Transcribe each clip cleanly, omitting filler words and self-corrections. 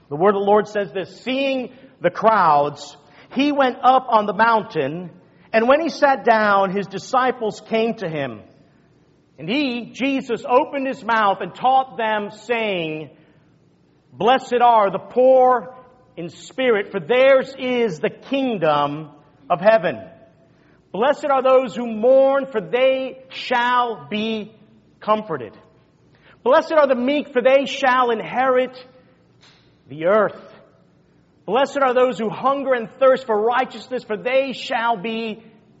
The word of the Lord says this: seeing the crowds, he went up on the mountain, and when he sat down, his disciples came to him. And he, Jesus, opened his mouth and taught them, saying, Blessed are the poor in spirit, for theirs is the kingdom of heaven. Blessed are those who mourn, for they shall be comforted. Blessed are the meek, for they shall inherit the earth. Blessed are those who hunger and thirst for righteousness, for they shall be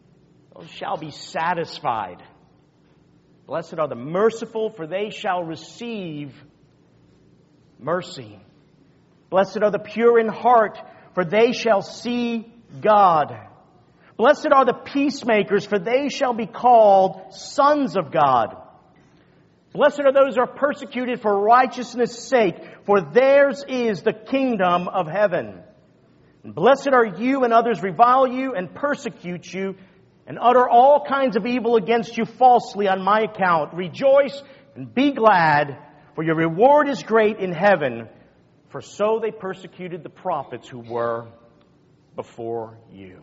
satisfied. Blessed are the merciful, for they shall receive mercy. Blessed are the pure in heart, for they shall see God. Blessed are the peacemakers, for they shall be called sons of God. Blessed are those who are persecuted for righteousness' sake, for theirs is the kingdom of heaven. And blessed are you when others revile you and persecute you and utter all kinds of evil against you falsely on my account. Rejoice and be glad, for your reward is great in heaven, for so they persecuted the prophets who were before you.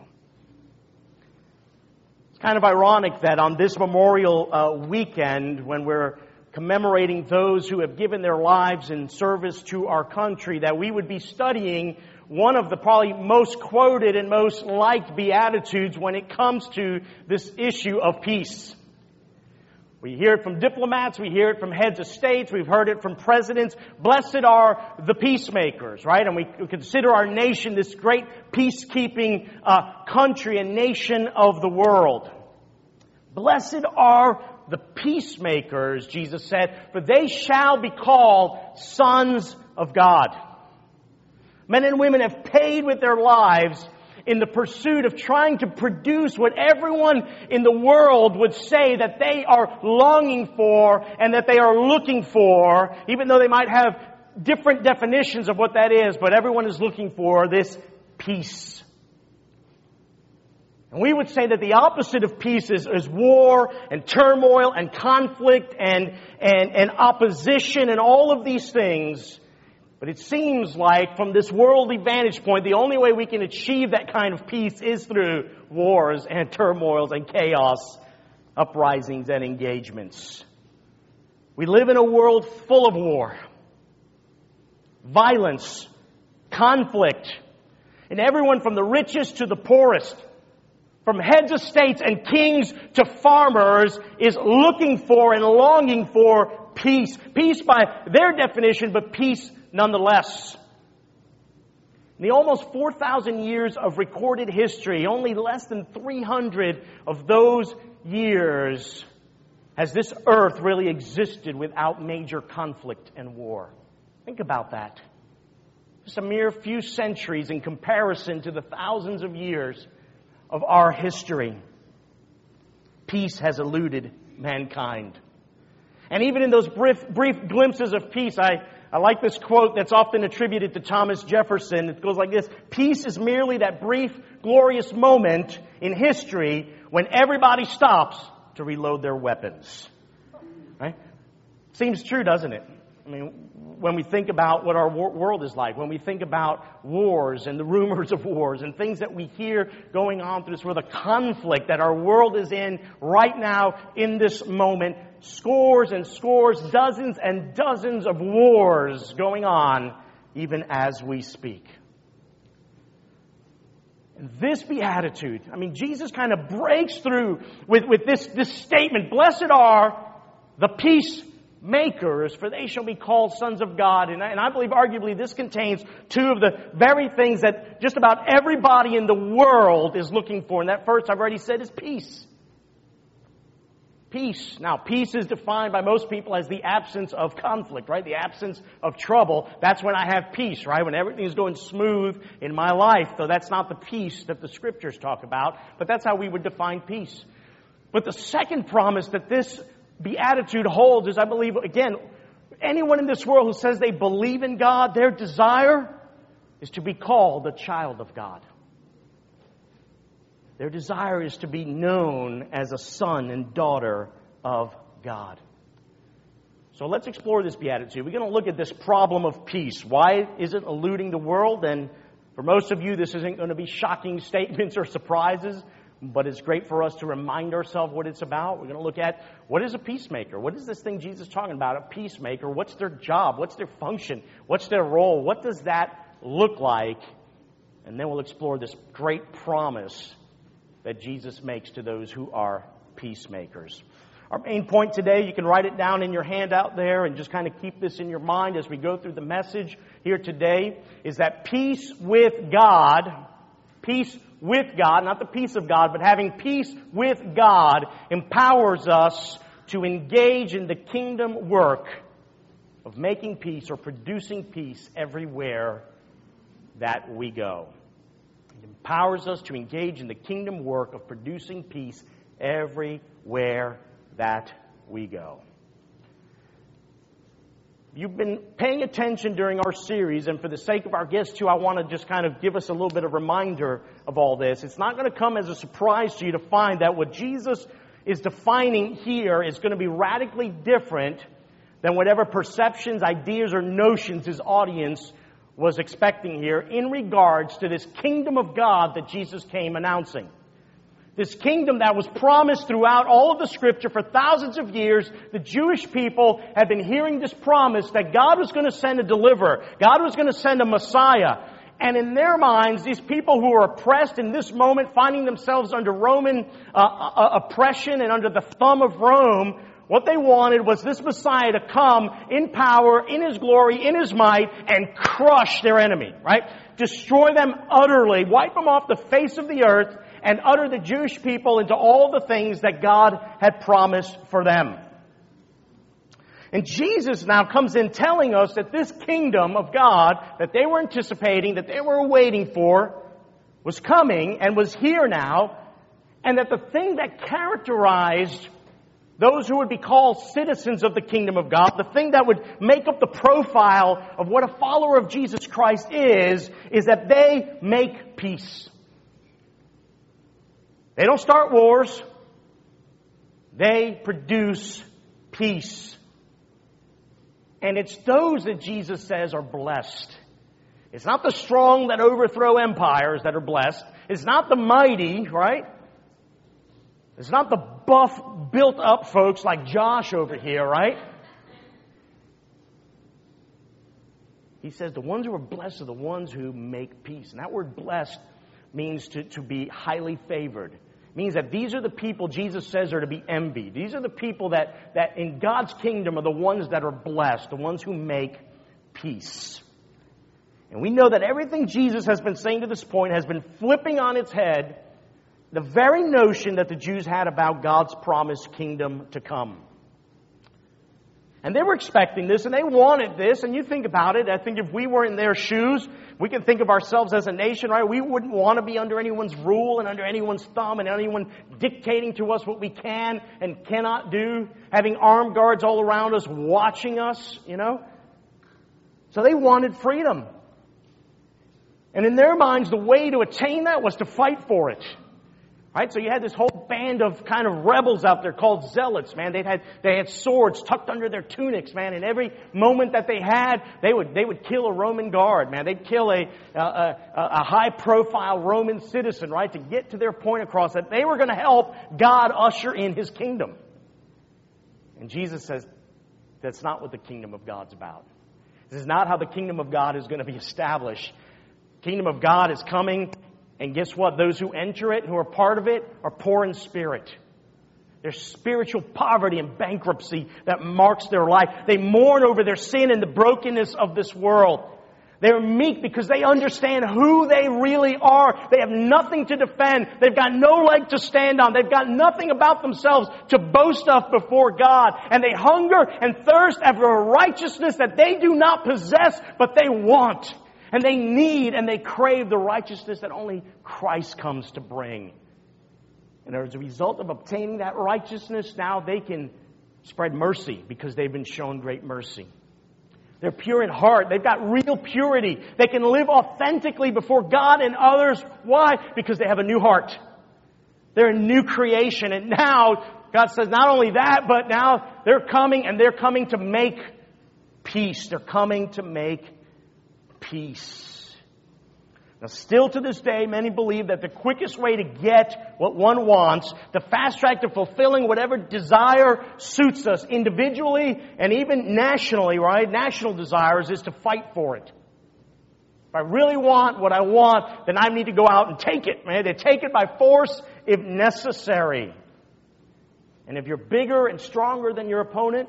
It's kind of ironic that on this Memorial weekend, when we're commemorating those who have given their lives in service to our country, that we would be studying one of the probably most quoted and most liked Beatitudes when it comes to this issue of peace. We hear it from diplomats, we hear it from heads of states, we've heard it from presidents. Blessed are the peacemakers, right? And we consider our nation this great peacekeeping country and nation of the world. Blessed are the peacemakers, Jesus said, for they shall be called sons of God. Men and women have paid with their lives in the pursuit of trying to produce what everyone in the world would say that they are longing for and that they are looking for, even though they might have different definitions of what that is, but everyone is looking for this peace. And we would say that the opposite of peace is war and turmoil and conflict and opposition and all of these things. But it seems like from this worldly vantage point, the only way we can achieve that kind of peace is through wars and turmoils and chaos, uprisings and engagements. We live in a world full of war, violence, conflict, and everyone from the richest to the poorest, from heads of states and kings to farmers, is looking for and longing for peace. Peace by their definition, but peace nonetheless. In the almost 4,000 years of recorded history, only less than 300 of those years has this earth really existed without major conflict and war. Think about that. Just a mere few centuries in comparison to the thousands of years of our history. Peace has eluded mankind. And even in those brief glimpses of peace, I like this quote that's often attributed to Thomas Jefferson. It goes like this: peace is merely that brief, glorious moment in history when everybody stops to reload their weapons. Right? Seems true, doesn't it? I mean, when we think about what our world is like, when we think about wars and the rumors of wars and things that we hear going on through this world, the conflict that our world is in right now in this moment, scores and scores, dozens and dozens of wars going on even as we speak. And this beatitude, I mean, Jesus kind of breaks through with this statement: blessed are the peacemakers, for they shall be called sons of God. And I believe arguably this contains two of the very things that just about everybody in the world is looking for. And that first, I've already said, is peace. Peace. Now, peace is defined by most people as the absence of conflict, right? The absence of trouble. That's when I have peace, right? When everything's going smooth in my life. Though that's not the peace that the Scriptures talk about. But that's how we would define peace. But the second promise that this beatitude holds is, I believe, again, anyone in this world who says they believe in God, their desire is to be called a child of God. Their desire is to be known as a son and daughter of God. So let's explore this beatitude. We're going to look at this problem of peace. Why is it eluding the world? And for most of you, this isn't going to be shocking statements or surprises, but it's great for us to remind ourselves what it's about. We're going to look at what is a peacemaker? What is this thing Jesus is talking about, a peacemaker? What's their job? What's their function? What's their role? What does that look like? And then we'll explore this great promise that Jesus makes to those who are peacemakers. Our main point today, you can write it down in your handout there and just kind of keep this in your mind as we go through the message here today, is that peace with God, not the peace of God, but having peace with God empowers us to engage in the kingdom work of making peace or producing peace everywhere that we go. It empowers us to engage in the kingdom work of producing peace everywhere that we go. You've been paying attention during our series, and for the sake of our guests too, I want to just kind of give us a little bit of reminder of all this. It's not going to come as a surprise to you to find that what Jesus is defining here is going to be radically different than whatever perceptions, ideas, or notions his audience was expecting here in regards to this kingdom of God that Jesus came announcing. This kingdom that was promised throughout all of the Scripture for thousands of years. The Jewish people had been hearing this promise that God was going to send a deliverer. God was going to send a Messiah. And in their minds, these people who are oppressed in this moment, finding themselves under Roman oppression and under the thumb of Rome, what they wanted was this Messiah to come in power, in His glory, in His might, and crush their enemy, right? Destroy them utterly, wipe them off the face of the earth, and utter the Jewish people into all the things that God had promised for them. And Jesus now comes in telling us that this kingdom of God that they were anticipating, that they were waiting for, was coming and was here now, and that the thing that characterized those who would be called citizens of the kingdom of God, the thing that would make up the profile of what a follower of Jesus Christ is that they make peace. They don't start wars. They produce peace. And it's those that Jesus says are blessed. It's not the strong that overthrow empires that are blessed. It's not the mighty, right? It's not the buff, built-up folks like Josh over here, right? He says the ones who are blessed are the ones who make peace. And that word blessed means to be highly favored. It means that these are the people Jesus says are to be envied. These are the people that in God's kingdom are the ones that are blessed, the ones who make peace. And we know that everything Jesus has been saying to this point has been flipping on its head the very notion that the Jews had about God's promised kingdom to come. And they were expecting this, and they wanted this, and you think about it, I think if we were in their shoes, we can think of ourselves as a nation, right? We wouldn't want to be under anyone's rule and under anyone's thumb and anyone dictating to us what we can and cannot do, having armed guards all around us watching us, you know? So they wanted freedom. And in their minds, the way to attain that was to fight for it. Right? So you had this whole band of kind of rebels out there called zealots, man. They had swords tucked under their tunics, man. And every moment that they had, they would kill a Roman guard, man. They'd kill a high profile Roman citizen, right? To get to their point across that they were going to help God usher in His kingdom. And Jesus says, that's not what the kingdom of God's about. This is not how the kingdom of God is going to be established. The kingdom of God is coming. And guess what? Those who enter it, who are part of it, are poor in spirit. There's spiritual poverty and bankruptcy that marks their life. They mourn over their sin and the brokenness of this world. They're meek because they understand who they really are. They have nothing to defend. They've got no leg to stand on. They've got nothing about themselves to boast of before God. And they hunger and thirst after a righteousness that they do not possess, but they want. And they need and they crave the righteousness that only Christ comes to bring. And as a result of obtaining that righteousness, now they can spread mercy because they've been shown great mercy. They're pure in heart. They've got real purity. They can live authentically before God and others. Why? Because they have a new heart. They're a new creation. And now God says not only that, but now they're coming and they're coming to make peace. They're coming to make peace. Now, still to this day, many believe that the quickest way to get what one wants, the fast track to fulfilling whatever desire suits us individually and even nationally, right? National desires is to fight for it. If I really want what I want, then I need to go out and take it, man. They take it by force if necessary. And if you're bigger and stronger than your opponent,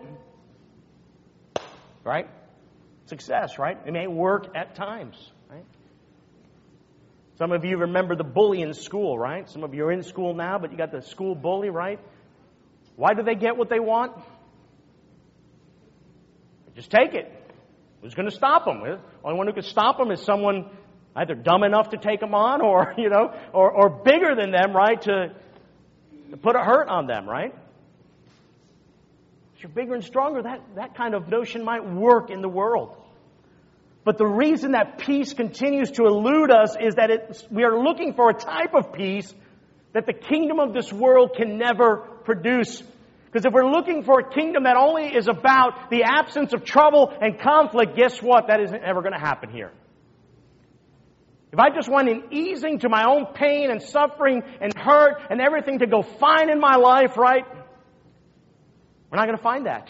right? Success, right? It may work at times, right? Some of you remember the bully in school, right? Some of you are in school now, but you got the school bully, right? Why do they get what they want? Just take it. Who's going to stop them? The only one who can stop them is someone either dumb enough to take them on or, or bigger than them, right? To put a hurt on them, right? If you're bigger and stronger, that kind of notion might work in the world. But the reason that peace continues to elude us is that we are looking for a type of peace that the kingdom of this world can never produce. Because if we're looking for a kingdom that only is about the absence of trouble and conflict, guess what? That isn't ever going to happen here. If I just want an easing to my own pain and suffering and hurt and everything to go fine in my life, right? We're not going to find that.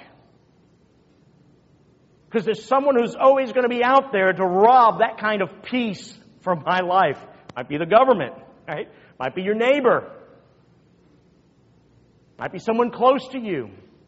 Because there's someone who's always going to be out there to rob that kind of peace from my life. Might be the government, right? Might be your neighbor. Might be someone close to you.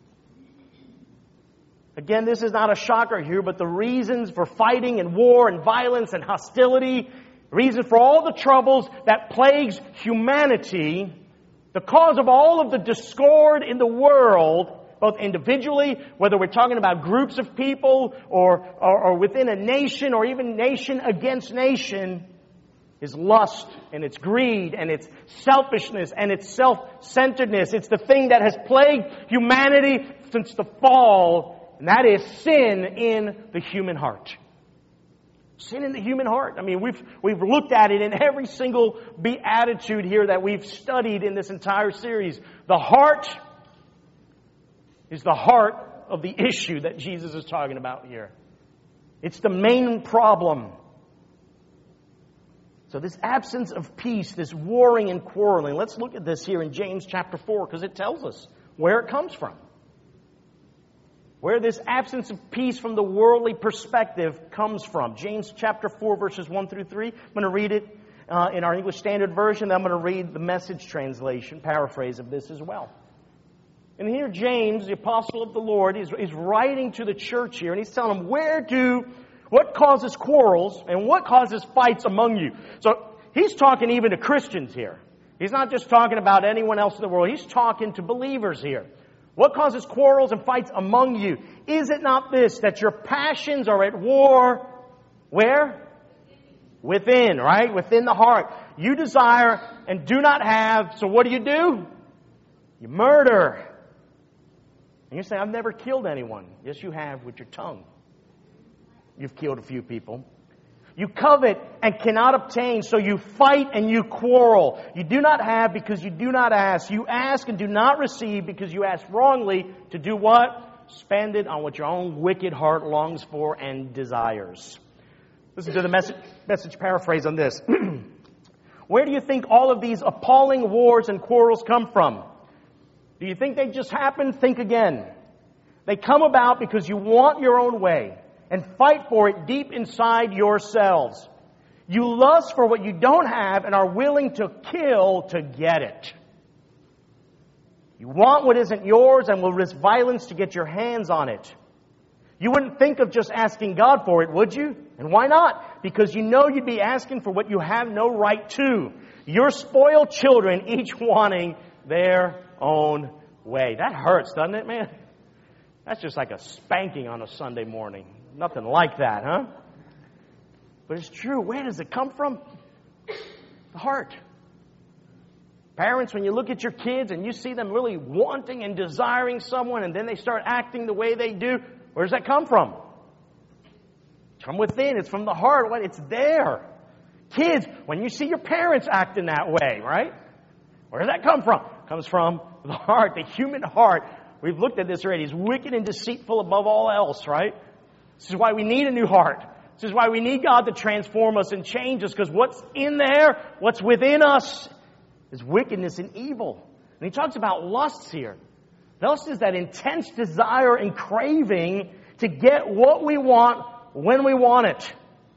Again, this is not a shocker here, but the reasons for fighting and war and violence and hostility, reason for all the troubles that plagues humanity, the cause of all of the discord in the world, both individually, whether we're talking about groups of people or within a nation or even nation against nation, is lust and it's greed and it's selfishness and it's self-centeredness. It's the thing that has plagued humanity since the fall, and that is sin in the human heart. Sin in the human heart. I mean, we've looked at it in every single beatitude here that we've studied in this entire series. The heart is the heart of the issue that Jesus is talking about here. It's the main problem. So this absence of peace, this warring and quarreling, let's look at this here in James chapter 4 because it tells us where it comes from. Where this absence of peace from the worldly perspective comes from. James chapter 4 verses 1 through 3. I'm going to read it in our English Standard Version. I'm going to read the Message translation, paraphrase of this as well. And here James, the apostle of the Lord, is writing to the church here, and he's telling them what causes quarrels and what causes fights among you. So he's talking even to Christians here. He's not just talking about anyone else in the world. He's talking to believers here. What causes quarrels and fights among you? Is it not this, that your passions are at war? Where? Within, right? Within the heart. You desire and do not have, so what do? You murder. And you say, I've never killed anyone. Yes, you have with your tongue. You've killed a few people. You covet and cannot obtain, so you fight and you quarrel. You do not have because you do not ask. You ask and do not receive because you ask wrongly to do what? Spend it on what your own wicked heart longs for and desires. Listen to the message paraphrase on this. Where do you think all of these appalling wars and quarrels come from? Do you think they just happen? Think again. They come about because you want your own way and fight for it deep inside yourselves. You lust for what you don't have and are willing to kill to get it. You want what isn't yours and will risk violence to get your hands on it. You wouldn't think of just asking God for it, would you? And why not? Because you know you'd be asking for what you have no right to. You're spoiled children, each wanting their own way. That hurts, doesn't it, man? That's just like a spanking on a Sunday morning. Nothing like that, huh? But it's true. Where does it come from? The heart. Parents, when you look at your kids and you see them really wanting and desiring someone and then they start acting the way they do, where does that come from? It's from within. It's from the heart. It's there. Kids, when you see your parents acting that way, right? Where does that come from? It comes from The heart, the human heart, we've looked at this already, is wicked and deceitful above all else, right? This is why we need a new heart. This is why we need God to transform us and change us, because what's in there, what's within us, is wickedness and evil. And he talks about lusts here. Lust is that intense desire and craving to get what we want when we want it.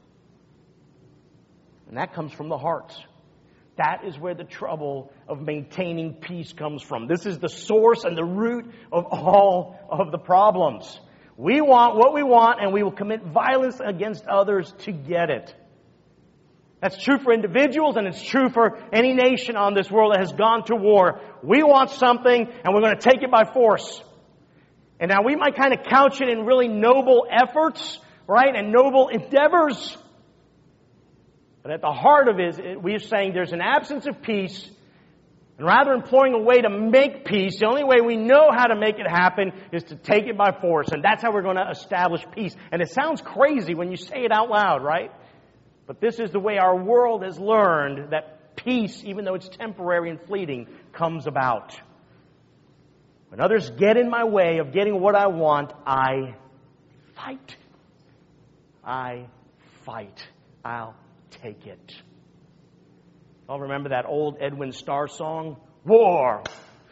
And that comes from the heart. That is where the trouble of maintaining peace comes from. This is the source and the root of all of the problems. We want what we want, and we will commit violence against others to get it. That's true for individuals, and it's true for any nation on this world that has gone to war. We want something, and we're going to take it by force. And now we might kind of couch it in really noble efforts, right, and noble endeavors. But at the heart of it, we are saying there's an absence of peace. And rather than employing a way to make peace, the only way we know how to make it happen is to take it by force. And that's how we're going to establish peace. And it sounds crazy when you say it out loud, right? But this is the way our world has learned that peace, even though it's temporary and fleeting, comes about. When others get in my way of getting what I want, I fight. I fight. I'll take it. I'll remember that old Edwin Starr song, War.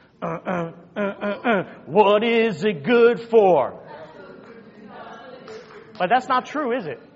What is it good for? But that's not true, is it?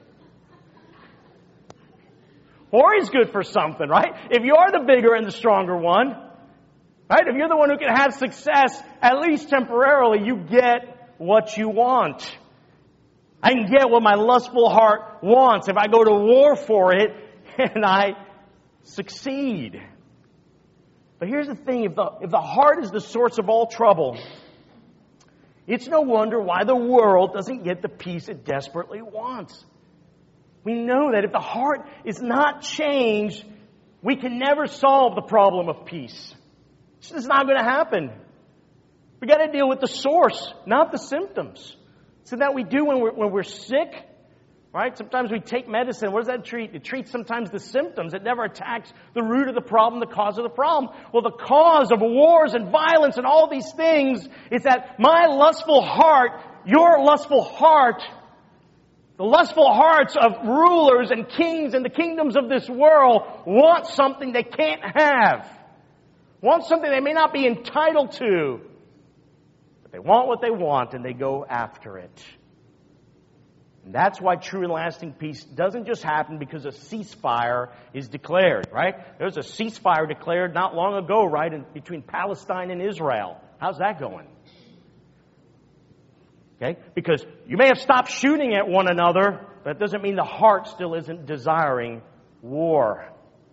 War is good for something, right? If you're the bigger and the stronger one, right? If you're the one who can have success, at least temporarily, you get what you want. I can get what my lustful heart wants if I go to war for it and I succeed. But here's the thing, if the heart is the source of all trouble, it's no wonder why the world doesn't get the peace it desperately wants. We know that if the heart is not changed, we can never solve the problem of peace. It's just not going to happen. We got to deal with the source, not the symptoms. So that we do when we're sick, right? Sometimes we take medicine. What does that treat? It treats sometimes the symptoms. It never attacks the root of the problem, the cause of the problem. Well, the cause of wars and violence and all these things is that my lustful heart, your lustful heart, the lustful hearts of rulers and kings and the kingdoms of this world want something they can't have. Want something they may not be entitled to. They want what they want, and they go after it. And that's why true and lasting peace doesn't just happen because a ceasefire is declared, right? There was a ceasefire declared not long ago, right, between Palestine and Israel. How's that going? Okay? Because you may have stopped shooting at one another, but it doesn't mean the heart still isn't desiring war.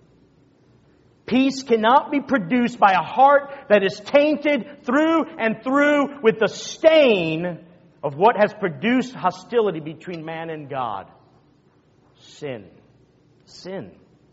Peace cannot be produced by a heart that is tainted through and through with the stain of what has produced hostility between man and God. Sin. Sin.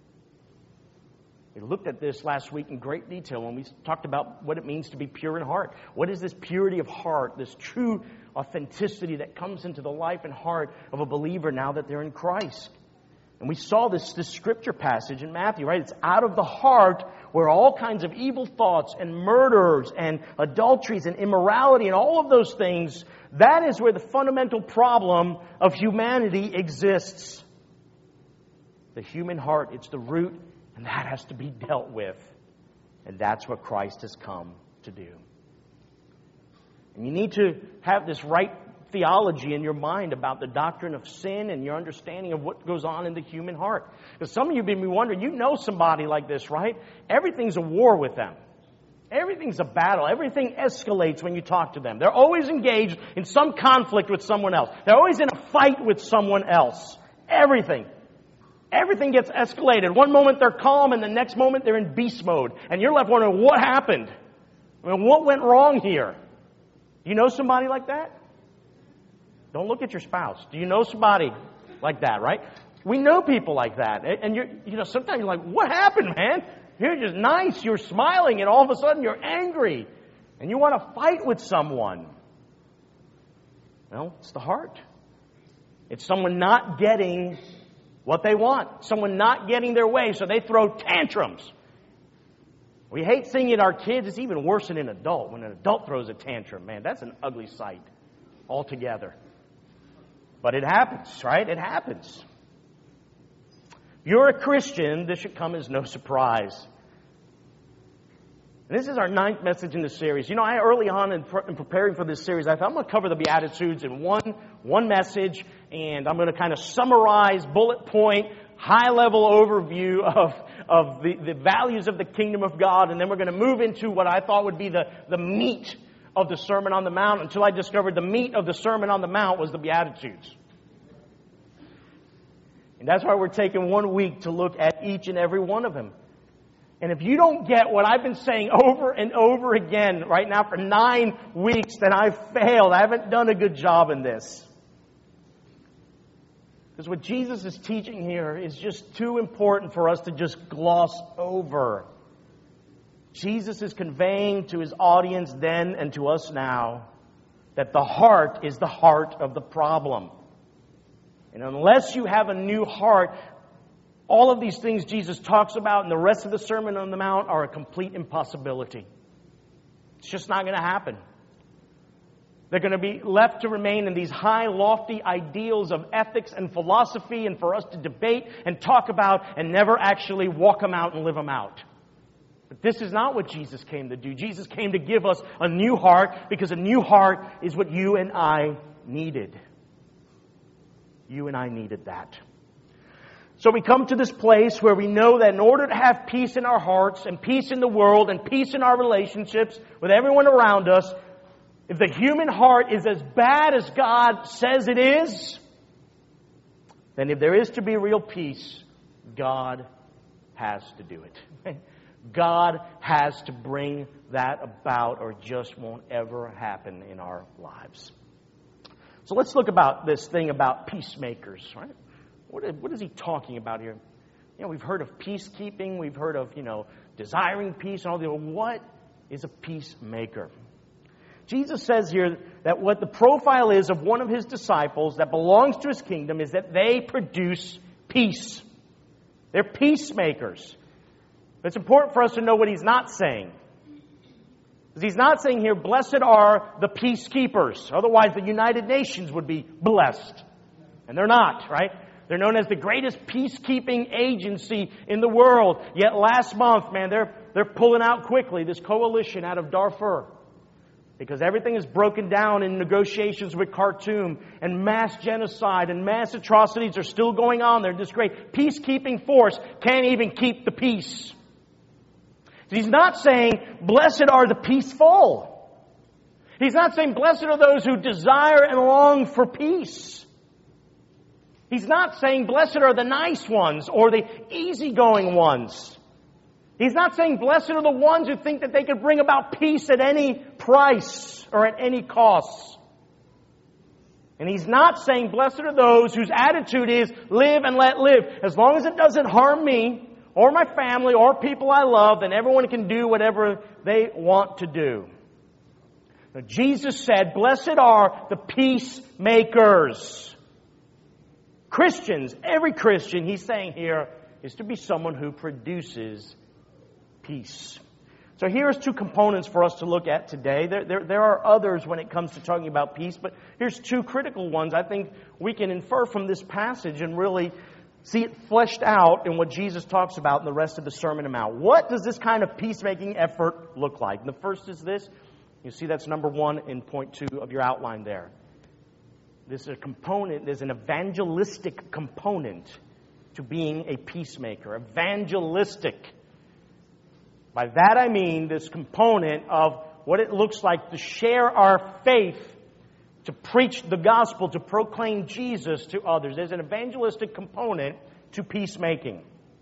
We looked at this last week in great detail when we talked about what it means to be pure in heart. What is this purity of heart, this true authenticity that comes into the life and heart of a believer now that they're in Christ? And we saw this scripture passage in Matthew, right? It's out of the heart where all kinds of evil thoughts and murders and adulteries and immorality and all of those things, that is where the fundamental problem of humanity exists. The human heart, it's the root, and that has to be dealt with. And that's what Christ has come to do. And you need to have this right theology in your mind about the doctrine of sin and your understanding of what goes on in the human heart. Because some of you may be wondering, you know somebody like this, right? Everything's a war with them. Everything's a battle. Everything escalates when you talk to them. They're always engaged in some conflict with someone else. They're always in a fight with someone else. Everything. Everything gets escalated. One moment they're calm and the next moment they're in beast mode. And you're left wondering, what happened? I mean, what went wrong here? Do you know somebody like that? Don't look at your spouse. Do you know somebody like that, right? We know people like that. And sometimes you're like, what happened, man? You're just nice. You're smiling and all of a sudden you're angry. And you want to fight with someone. Well, it's the heart. It's someone not getting what they want. Someone not getting their way, so they throw tantrums. We hate seeing it in our kids. It's even worse in an adult. When an adult throws a tantrum, man, that's an ugly sight altogether. But it happens, right? It happens. If you're a Christian, this should come as no surprise. And this is our 9th message in the series. You know, I early on in preparing for this series, I thought I'm going to cover the Beatitudes in one message, and I'm going to kind of summarize, bullet point, high-level overview of the values of the kingdom of God, and then we're going to move into what I thought would be the meat of the Sermon on the Mount, until I discovered the meat of the Sermon on the Mount was the Beatitudes. And that's why we're taking 1 week to look at each and every one of them. And if you don't get what I've been saying over and over again right now for 9 weeks, then I've failed. I haven't done a good job in this. Because what Jesus is teaching here is just too important for us to just gloss over. Jesus is conveying to his audience then and to us now that the heart is the heart of the problem. And unless you have a new heart, all of these things Jesus talks about in the rest of the Sermon on the Mount are a complete impossibility. It's just not going to happen. They're going to be left to remain in these high, lofty ideals of ethics and philosophy, and for us to debate and talk about and never actually walk them out and live them out. But this is not what Jesus came to do. Jesus came to give us a new heart, because a new heart is what you and I needed. You and I needed that. So we come to this place where we know that in order to have peace in our hearts and peace in the world and peace in our relationships with everyone around us, if the human heart is as bad as God says it is, then if there is to be real peace, God has to do it. God has to bring that about, or it just won't ever happen in our lives. So let's look about this thing about peacemakers, right? What is he talking about here? You know, we've heard of peacekeeping, we've heard of, desiring peace and all the. What is a peacemaker? Jesus says here that what the profile is of one of his disciples that belongs to his kingdom is that they produce peace. They're peacemakers. But it's important for us to know what he's not saying. Because he's not saying here, blessed are the peacekeepers. Otherwise, the United Nations would be blessed. And they're not, right? They're known as the greatest peacekeeping agency in the world. Yet last month, man, they're pulling out quickly, this coalition out of Darfur. Because everything is broken down in negotiations with Khartoum, and mass genocide and mass atrocities are still going on there. This great peacekeeping force can't even keep the peace. He's not saying, blessed are the peaceful. He's not saying, blessed are those who desire and long for peace. He's not saying, blessed are the nice ones or the easygoing ones. He's not saying, blessed are the ones who think that they could bring about peace at any price or at any cost. And he's not saying, blessed are those whose attitude is, live and let live. As long as it doesn't harm me or my family or people I love, then everyone can do whatever they want to do. Now, Jesus said, blessed are the peacemakers. Christians, every Christian, he's saying here, is to be someone who produces peace. So here's two components for us to look at today. There are others when it comes to talking about peace, but here's two critical ones I think we can infer from this passage and really see it fleshed out in what Jesus talks about in the rest of the Sermon on the Mount. What does this kind of peacemaking effort look like? And the first is this. You see that's number 1 in point 2 of your outline there. This is a component, there's an evangelistic component to being a peacemaker. Evangelistic. By that I mean this component of what it looks like to share our faith, to preach the gospel, to proclaim Jesus to others. There's an evangelistic component to peacemaking.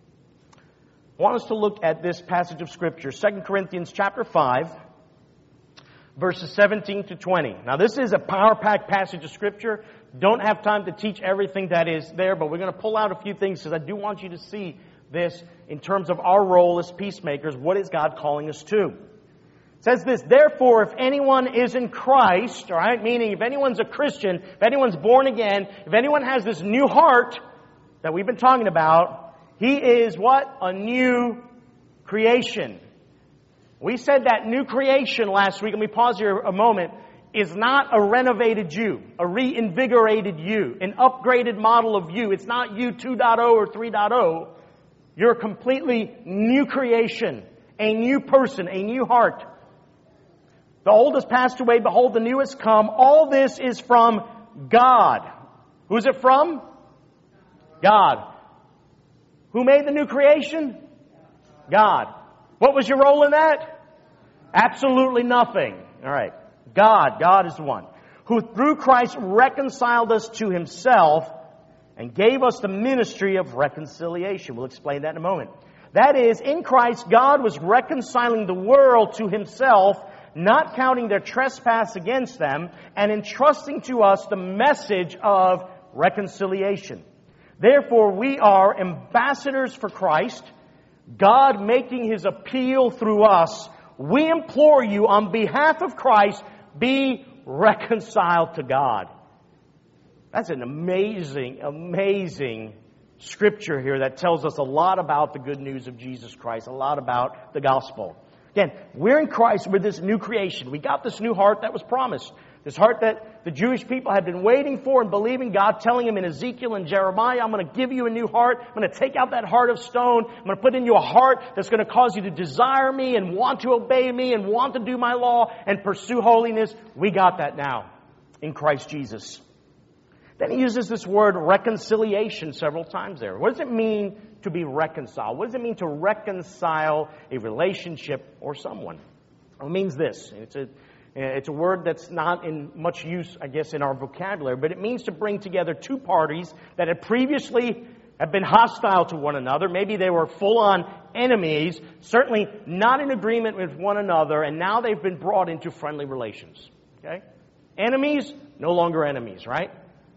I want us to look at this passage of Scripture, 2 Corinthians chapter 5, verses 17 to 20. Now this is a power-packed passage of Scripture. Don't have time to teach everything that is there, but we're going to pull out a few things because I do want you to see this in terms of our role as peacemakers. What is God calling us to? It says this, therefore, if anyone is in Christ, all right, meaning if anyone's a Christian, if anyone's born again, if anyone has this new heart that we've been talking about, he is what? A new creation. We said that new creation last week, and we pause here a moment, is not a renovated you, a reinvigorated you, an upgraded model of you. It's not you 2.0 or 3.0. You're a completely new creation, a new person, a new heart. The old has passed away, behold, the new has come. All this is from God. Who's it from? God. Who made the new creation? God. What was your role in that? Absolutely nothing. All right. God is the one who through Christ reconciled us to Himself and gave us the ministry of reconciliation. We'll explain that in a moment. That is, in Christ, God was reconciling the world to Himself, not counting their trespass against them, and entrusting to us the message of reconciliation. Therefore, we are ambassadors for Christ, God making His appeal through us. We implore you on behalf of Christ, be reconciled to God. That's an amazing, amazing scripture here that tells us a lot about the good news of Jesus Christ, a lot about the gospel. Again, we're in Christ, we're this new creation. We got this new heart that was promised. This heart that the Jewish people had been waiting for and believing God, telling Him in Ezekiel and Jeremiah, I'm going to give you a new heart. I'm going to take out that heart of stone. I'm going to put in you a heart that's going to cause you to desire Me and want to obey Me and want to do My law and pursue holiness. We got that now in Christ Jesus. Then he uses this word reconciliation several times there. What does it mean to be reconciled? What does it mean to reconcile a relationship or someone? It means this. It's a word that's not in much use, I guess, in our vocabulary, but it means to bring together two parties that had previously have been hostile to one another. Maybe they were full-on enemies, certainly not in agreement with one another, and now they've been brought into friendly relations. Okay? Enemies, no longer enemies, right?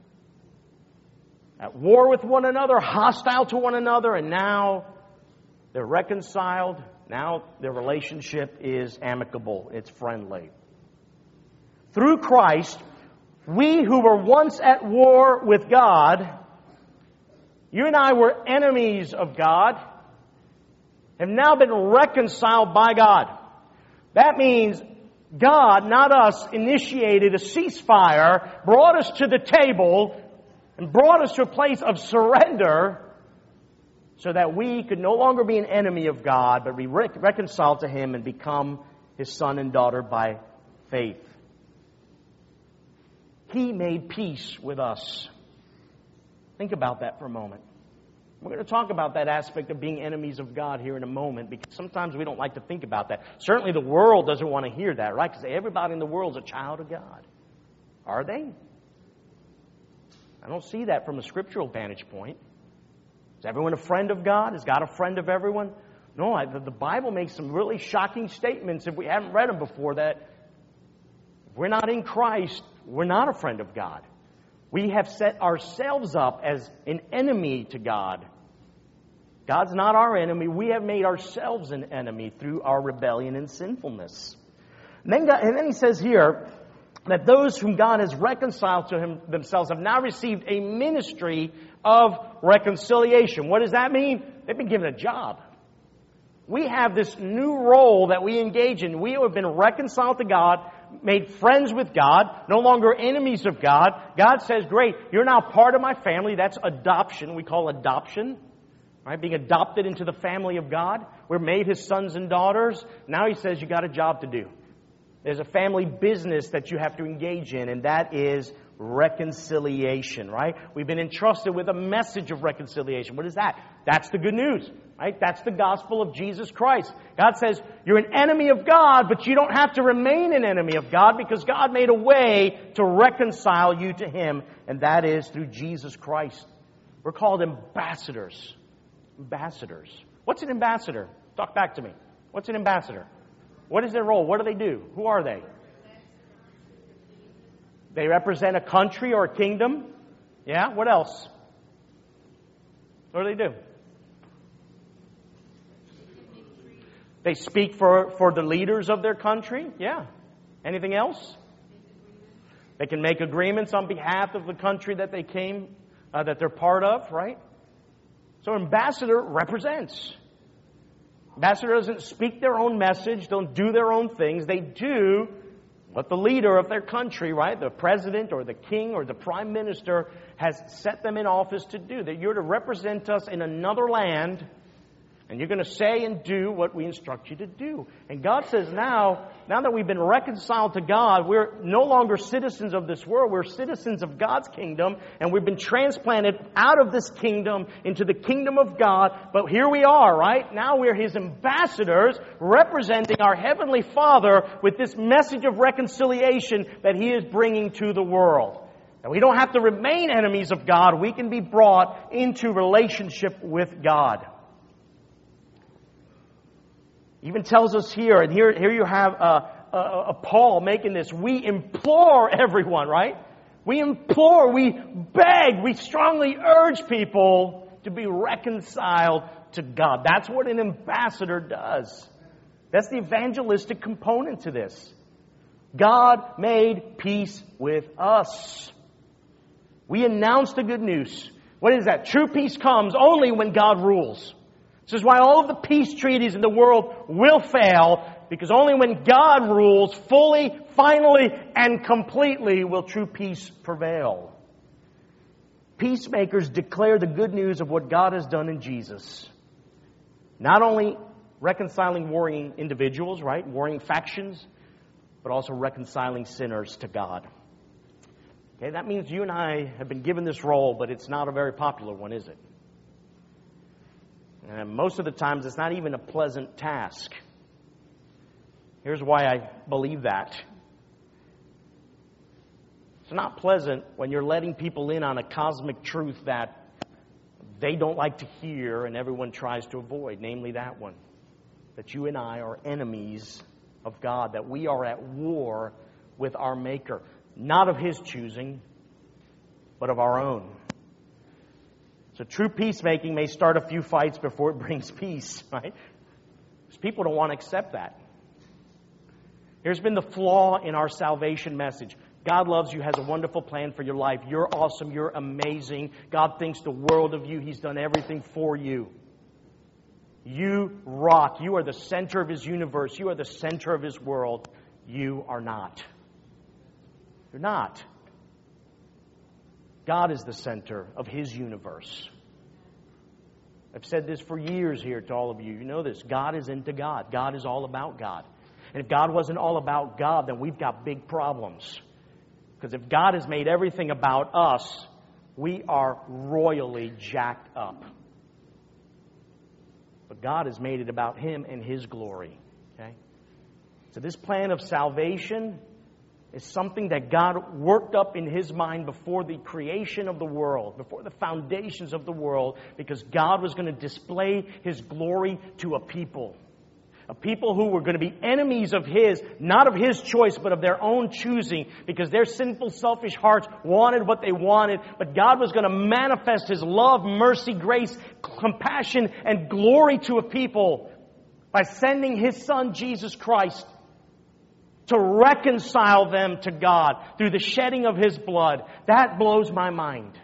At war with one another, hostile to one another, and now they're reconciled. Now their relationship is amicable. It's friendly. Through Christ, we who were once at war with God, you and I were enemies of God, have now been reconciled by God. That means God, not us, initiated a ceasefire, brought us to the table, and brought us to a place of surrender so that we could no longer be an enemy of God, but be reconciled to Him and become His son and daughter by faith. He made peace with us. Think about that for a moment. We're going to talk about that aspect of being enemies of God here in a moment, because sometimes we don't like to think about that. Certainly the world doesn't want to hear that, right? Because everybody in the world is a child of God. Are they? I don't see that from a scriptural vantage point. Is everyone a friend of God? Is God a friend of everyone? No, the Bible makes some really shocking statements, if we haven't read them before, that if we're not in Christ, we're not a friend of God. We have set ourselves up as an enemy to God. God's not our enemy. We have made ourselves an enemy through our rebellion and sinfulness. And then he says here that those whom God has reconciled to themselves have now received a ministry of reconciliation. What does that mean? They've been given a job. We have this new role that we engage in. We have been reconciled to God, made friends with God, no longer enemies of God. God says, great, you're now part of my family. That's adoption. We call adoption, right? Being adopted into the family of God. We're made His sons and daughters. Now He says you got a job to do. There's a family business that you have to engage in, and that is reconciliation, right? We've been entrusted with a message of reconciliation. What is that? That's the good news, right? That's the gospel of Jesus Christ. God says you're an enemy of God, but you don't have to remain an enemy of God, because God made a way to reconcile you to Him, and that is through Jesus Christ. We're called ambassadors. Ambassadors. What's an ambassador? Talk back to me. What's an ambassador? What is their role? What do they do? Who are they? They represent a country or a kingdom. Yeah, what else? What do they do? They speak for the leaders of their country. Yeah. Anything else? They can make agreements on behalf of the country that they came, that they're part of, right? So ambassador represents. Ambassador doesn't speak their own message, don't do their own things. They do what the leader of their country, right, the president or the king or the prime minister has set them in office to do. That you're to represent us in another land, and you're going to say and do what we instruct you to do. And God says now that we've been reconciled to God, we're no longer citizens of this world. We're citizens of God's kingdom, and we've been transplanted out of this kingdom into the kingdom of God. But here we are, right? Now we're His ambassadors representing our Heavenly Father with this message of reconciliation that He is bringing to the world. And we don't have to remain enemies of God. We can be brought into relationship with God. Even tells us here, and here you have Paul making this, we implore everyone, right? We implore, we beg, we strongly urge people to be reconciled to God. That's what an ambassador does. That's the evangelistic component to this. God made peace with us. We announce the good news. What is that? True peace comes only when God rules. This is why all of the peace treaties in the world will fail, because only when God rules fully, finally, and completely will true peace prevail. Peacemakers declare the good news of what God has done in Jesus. Not only reconciling warring individuals, right, warring factions, but also reconciling sinners to God. Okay, that means you and I have been given this role, but it's not a very popular one, is it? And most of the times, it's not even a pleasant task. Here's why I believe that. It's not pleasant when you're letting people in on a cosmic truth that they don't like to hear and everyone tries to avoid, namely that one. That you and I are enemies of God, that we are at war with our Maker. Not of His choosing, but of our own. So true peacemaking may start a few fights before it brings peace, right? Because people don't want to accept that. Here's been the flaw in our salvation message. God loves you, has a wonderful plan for your life. You're awesome. You're amazing. God thinks the world of you. He's done everything for you. You rock. You are the center of His universe. You are the center of His world. You are not. You're not. God is the center of His universe. I've said this for years here to all of you. You know this. God is into God. God is all about God. And if God wasn't all about God, then we've got big problems. Because if God has made everything about us, we are royally jacked up. But God has made it about Him and His glory. Okay? So this plan of salvation is something that God worked up in His mind before the creation of the world, before the foundations of the world, because God was going to display His glory to a people who were going to be enemies of His, not of His choice, but of their own choosing, because their sinful, selfish hearts wanted what they wanted, but God was going to manifest His love, mercy, grace, compassion, and glory to a people by sending His Son, Jesus Christ, to reconcile them to God through the shedding of His blood. That blows my mind.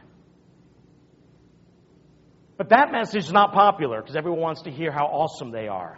But that message is not popular because everyone wants to hear how awesome they are.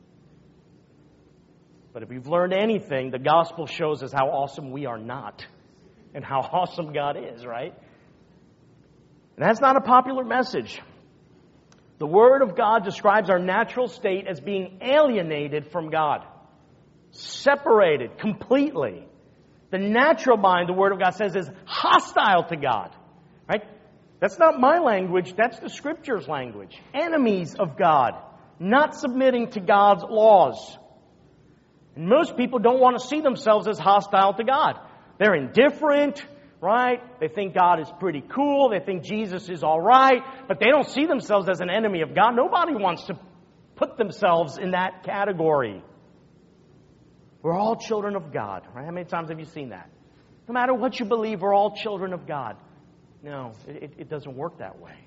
But if we've learned anything, the gospel shows us how awesome we are not and how awesome God is, right? And that's not a popular message. The Word of God describes our natural state as being alienated from God. Separated completely. The natural mind, the Word of God says, is hostile to God. Right? That's not my language. That's the Scripture's language. Enemies of God. Not submitting to God's laws. And most people don't want to see themselves as hostile to God. They're indifferent, right? They think God is pretty cool. They think Jesus is all right. But they don't see themselves as an enemy of God. Nobody wants to put themselves in that category. We're all children of God, right? How many times have you seen that? No matter what you believe, we're all children of God. No, it doesn't work that way.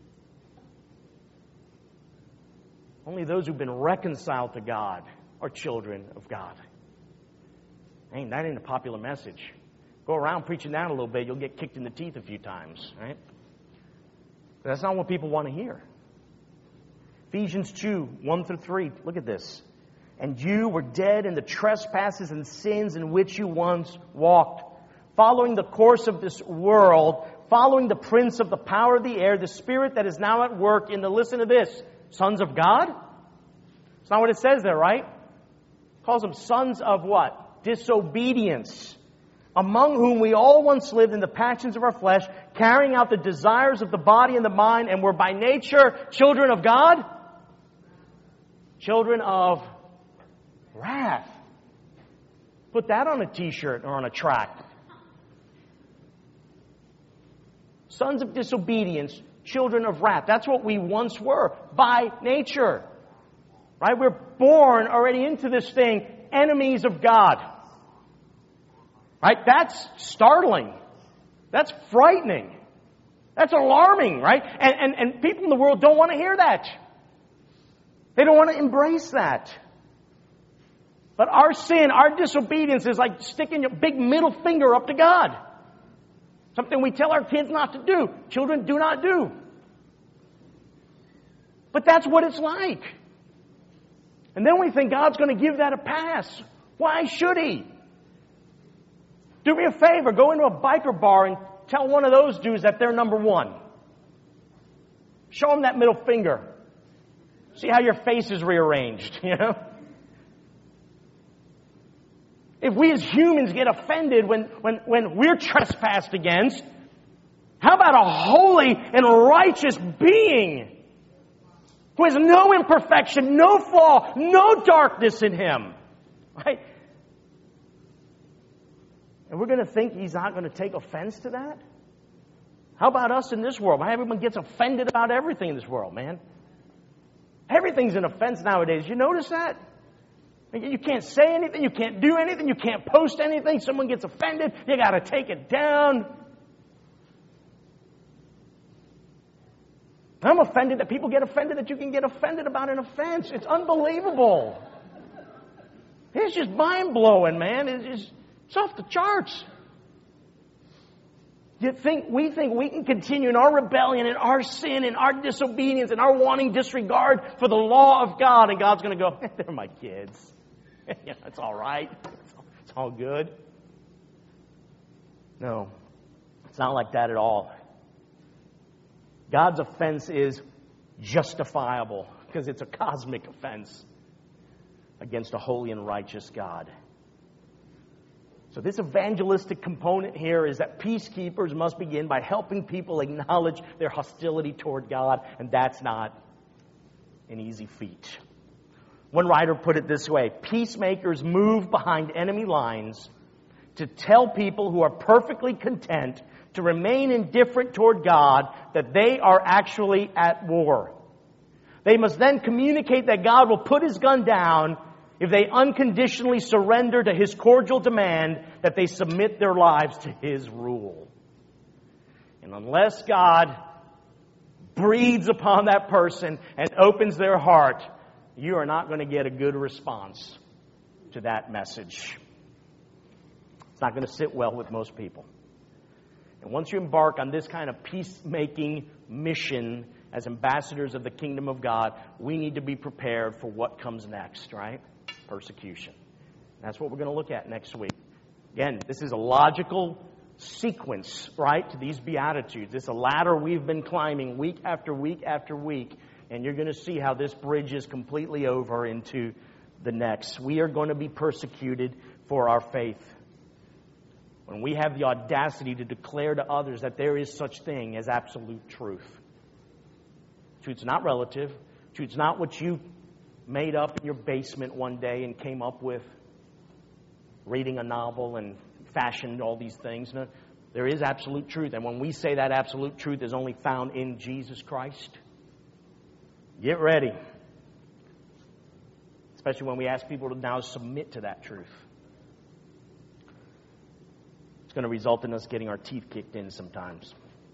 Only those who've been reconciled to God are children of God. That ain't a popular message. Go around preaching that a little bit, you'll get kicked in the teeth a few times, right? But that's not what people want to hear. Ephesians 2, 1 through 3. Look at this. And you were dead in the trespasses and sins in which you once walked, following the course of this world, following the prince of the power of the air, the spirit that is now at work in the, listen to this, sons of God? It's not what it says there, right? It calls them sons of what? Disobedience. Among whom we all once lived in the passions of our flesh, carrying out the desires of the body and the mind, and were by nature children of God? Children of wrath. Put that on a t-shirt or on a tract. Sons of disobedience, children of wrath. That's what we once were by nature. Right? We're born already into this thing, enemies of God. Right? That's startling. That's frightening. That's alarming, right? And people in the world don't want to hear that. They don't want to embrace that. But our sin, our disobedience is like sticking your big middle finger up to God. Something we tell our kids not to do. Children do not do. But that's what it's like. And then we think God's going to give that a pass. Why should He? Do me a favor, go into a biker bar and tell one of those dudes that they're number one. Show them that middle finger. See how your face is rearranged, you know? If we as humans get offended when we're trespassed against, how about a holy and righteous being who has no imperfection, no flaw, no darkness in Him? Right? And we're going to think He's not going to take offense to that? How about us in this world? Everyone gets offended about everything in this world, man. Everything's an offense nowadays. You notice that? You can't say anything. You can't do anything. You can't post anything. Someone gets offended. You got to take it down. I'm offended that people get offended that you can get offended about an offense. It's unbelievable. It's just mind-blowing, man. It's off the charts. We think we can continue in our rebellion and our sin and our disobedience and our wanting disregard for the law of God, and God's going to go, they're my kids. Yeah, it's all right. It's all good. No, it's not like that at all. God's offense is justifiable because it's a cosmic offense against a holy and righteous God. So this evangelistic component here is that peacekeepers must begin by helping people acknowledge their hostility toward God, and that's not an easy feat. One writer put it this way: peacemakers move behind enemy lines to tell people who are perfectly content to remain indifferent toward God that they are actually at war. They must then communicate that God will put His gun down if they unconditionally surrender to His cordial demand that they submit their lives to His rule. And unless God breathes upon that person and opens their heart, you are not going to get a good response to that message. It's not going to sit well with most people. And once you embark on this kind of peacemaking mission as ambassadors of the kingdom of God, we need to be prepared for what comes next, right? Persecution. That's what we're going to look at next week. Again, this is a logical sequence, right, to these Beatitudes. It's a ladder we've been climbing week after week after week, and you're going to see how this bridges completely over into the next. We are going to be persecuted for our faith. When we have the audacity to declare to others that there is such thing as absolute truth. Truth's not relative. Truth's not what you made up in your basement one day and came up with reading a novel and fashioned all these things. No, there is absolute truth. And when we say that absolute truth is only found in Jesus Christ, get ready. Especially when we ask people to now submit to that truth. It's going to result in us getting our teeth kicked in sometimes.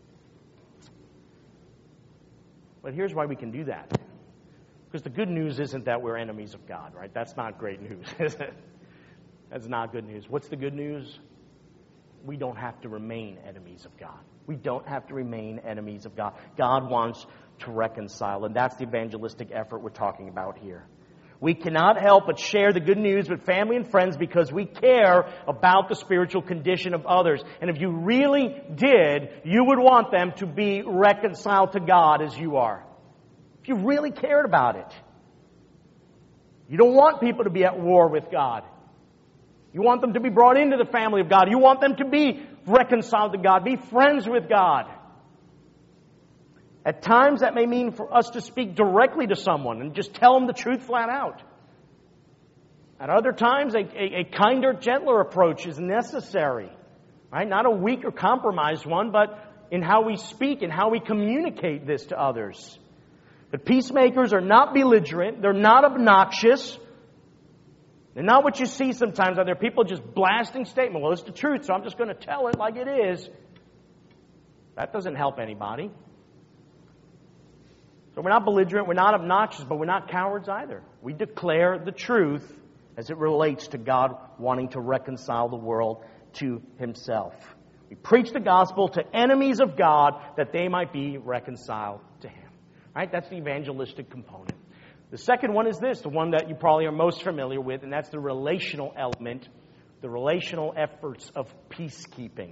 But here's why we can do that. Because the good news isn't that we're enemies of God, right? That's not great news, is it? That's not good news. What's the good news? we don't have to remain enemies of God. We don't have to remain enemies of God. God wants to reconcile, and that's the evangelistic effort we're talking about here. We cannot help but share the good news with family and friends because we care about the spiritual condition of others. And if you really did, you would want them to be reconciled to God as you are. If you really cared about it. You don't want people to be at war with God. You want them to be brought into the family of God. You want them to be reconciled to God, be friends with God. At times that may mean for us to speak directly to someone and just tell them the truth flat out. At other times, a kinder, gentler approach is necessary. Right? Not a weak or compromised one, but in how we speak and how we communicate this to others. But peacemakers are not belligerent. They're not obnoxious. They're not what you see sometimes out there. People just blasting statement. Well, it's the truth, so I'm just going to tell it like it is. That doesn't help anybody. So we're not belligerent, we're not obnoxious, but we're not cowards either. We declare the truth as it relates to God wanting to reconcile the world to Himself. We preach the gospel to enemies of God that they might be reconciled to Him. All right, that's the evangelistic component. The second one is this, the one that you probably are most familiar with, and that's the relational element, the relational efforts of peacekeeping.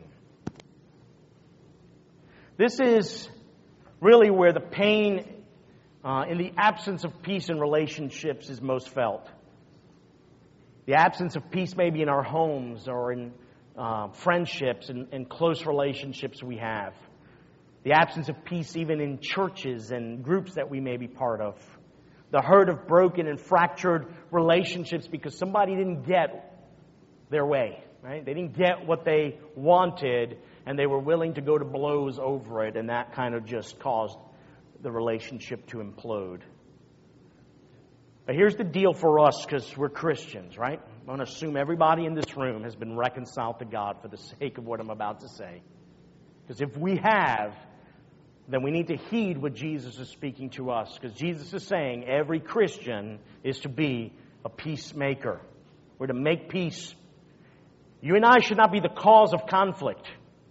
This is really where the pain in the absence of peace in relationships is most felt. The absence of peace maybe in our homes or in friendships and close relationships we have. The absence of peace even in churches and groups that we may be part of. The hurt of broken and fractured relationships because somebody didn't get their way. Right? They didn't get what they wanted and they were willing to go to blows over it, and that kind of just caused the relationship to implode. But here's the deal for us, because we're Christians, right? I'm going to assume everybody in this room has been reconciled to God for the sake of what I'm about to say. Because if we have, then we need to heed what Jesus is speaking to us. Because Jesus is saying every Christian is to be a peacemaker. We're to make peace. You and I should not be the cause of conflict.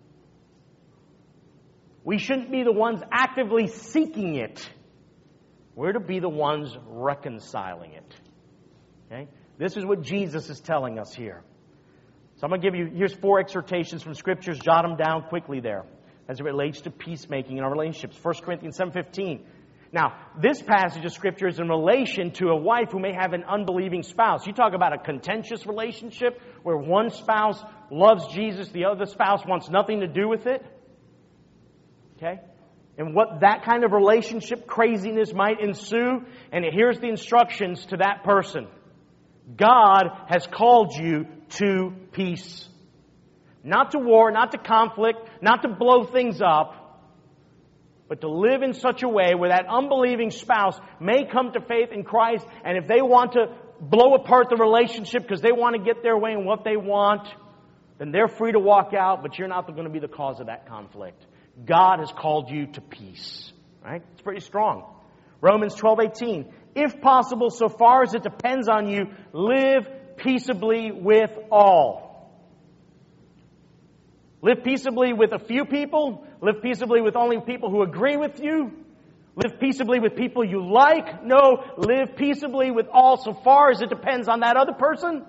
We shouldn't be the ones actively seeking it. We're to be the ones reconciling it. Okay? This is what Jesus is telling us here. So I'm going to give you, here's 4 exhortations from Scriptures. Jot them down quickly there as it relates to peacemaking in our relationships. 1 Corinthians 7:15. Now, this passage of Scripture is in relation to a wife who may have an unbelieving spouse. You talk about a contentious relationship where one spouse loves Jesus, the other spouse wants nothing to do with it. Okay? And what that kind of relationship craziness might ensue. And here's the instructions to that person. God has called you to peace. Not to war, not to conflict, not to blow things up, but to live in such a way where that unbelieving spouse may come to faith in Christ, and if they want to blow apart the relationship because they want to get their way and what they want, then they're free to walk out, but you're not going to be the cause of that conflict. God has called you to peace. Right? It's pretty strong. Romans 12:18. If possible, so far as it depends on you, live peaceably with all. Live peaceably with a few people. Live peaceably with only people who agree with you. Live peaceably with people you like. No, live peaceably with all so far as it depends on that other person.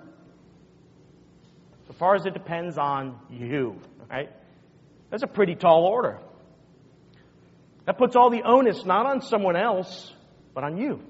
So far as it depends on you. Right? That's a pretty tall order. That puts all the onus not on someone else, but on you.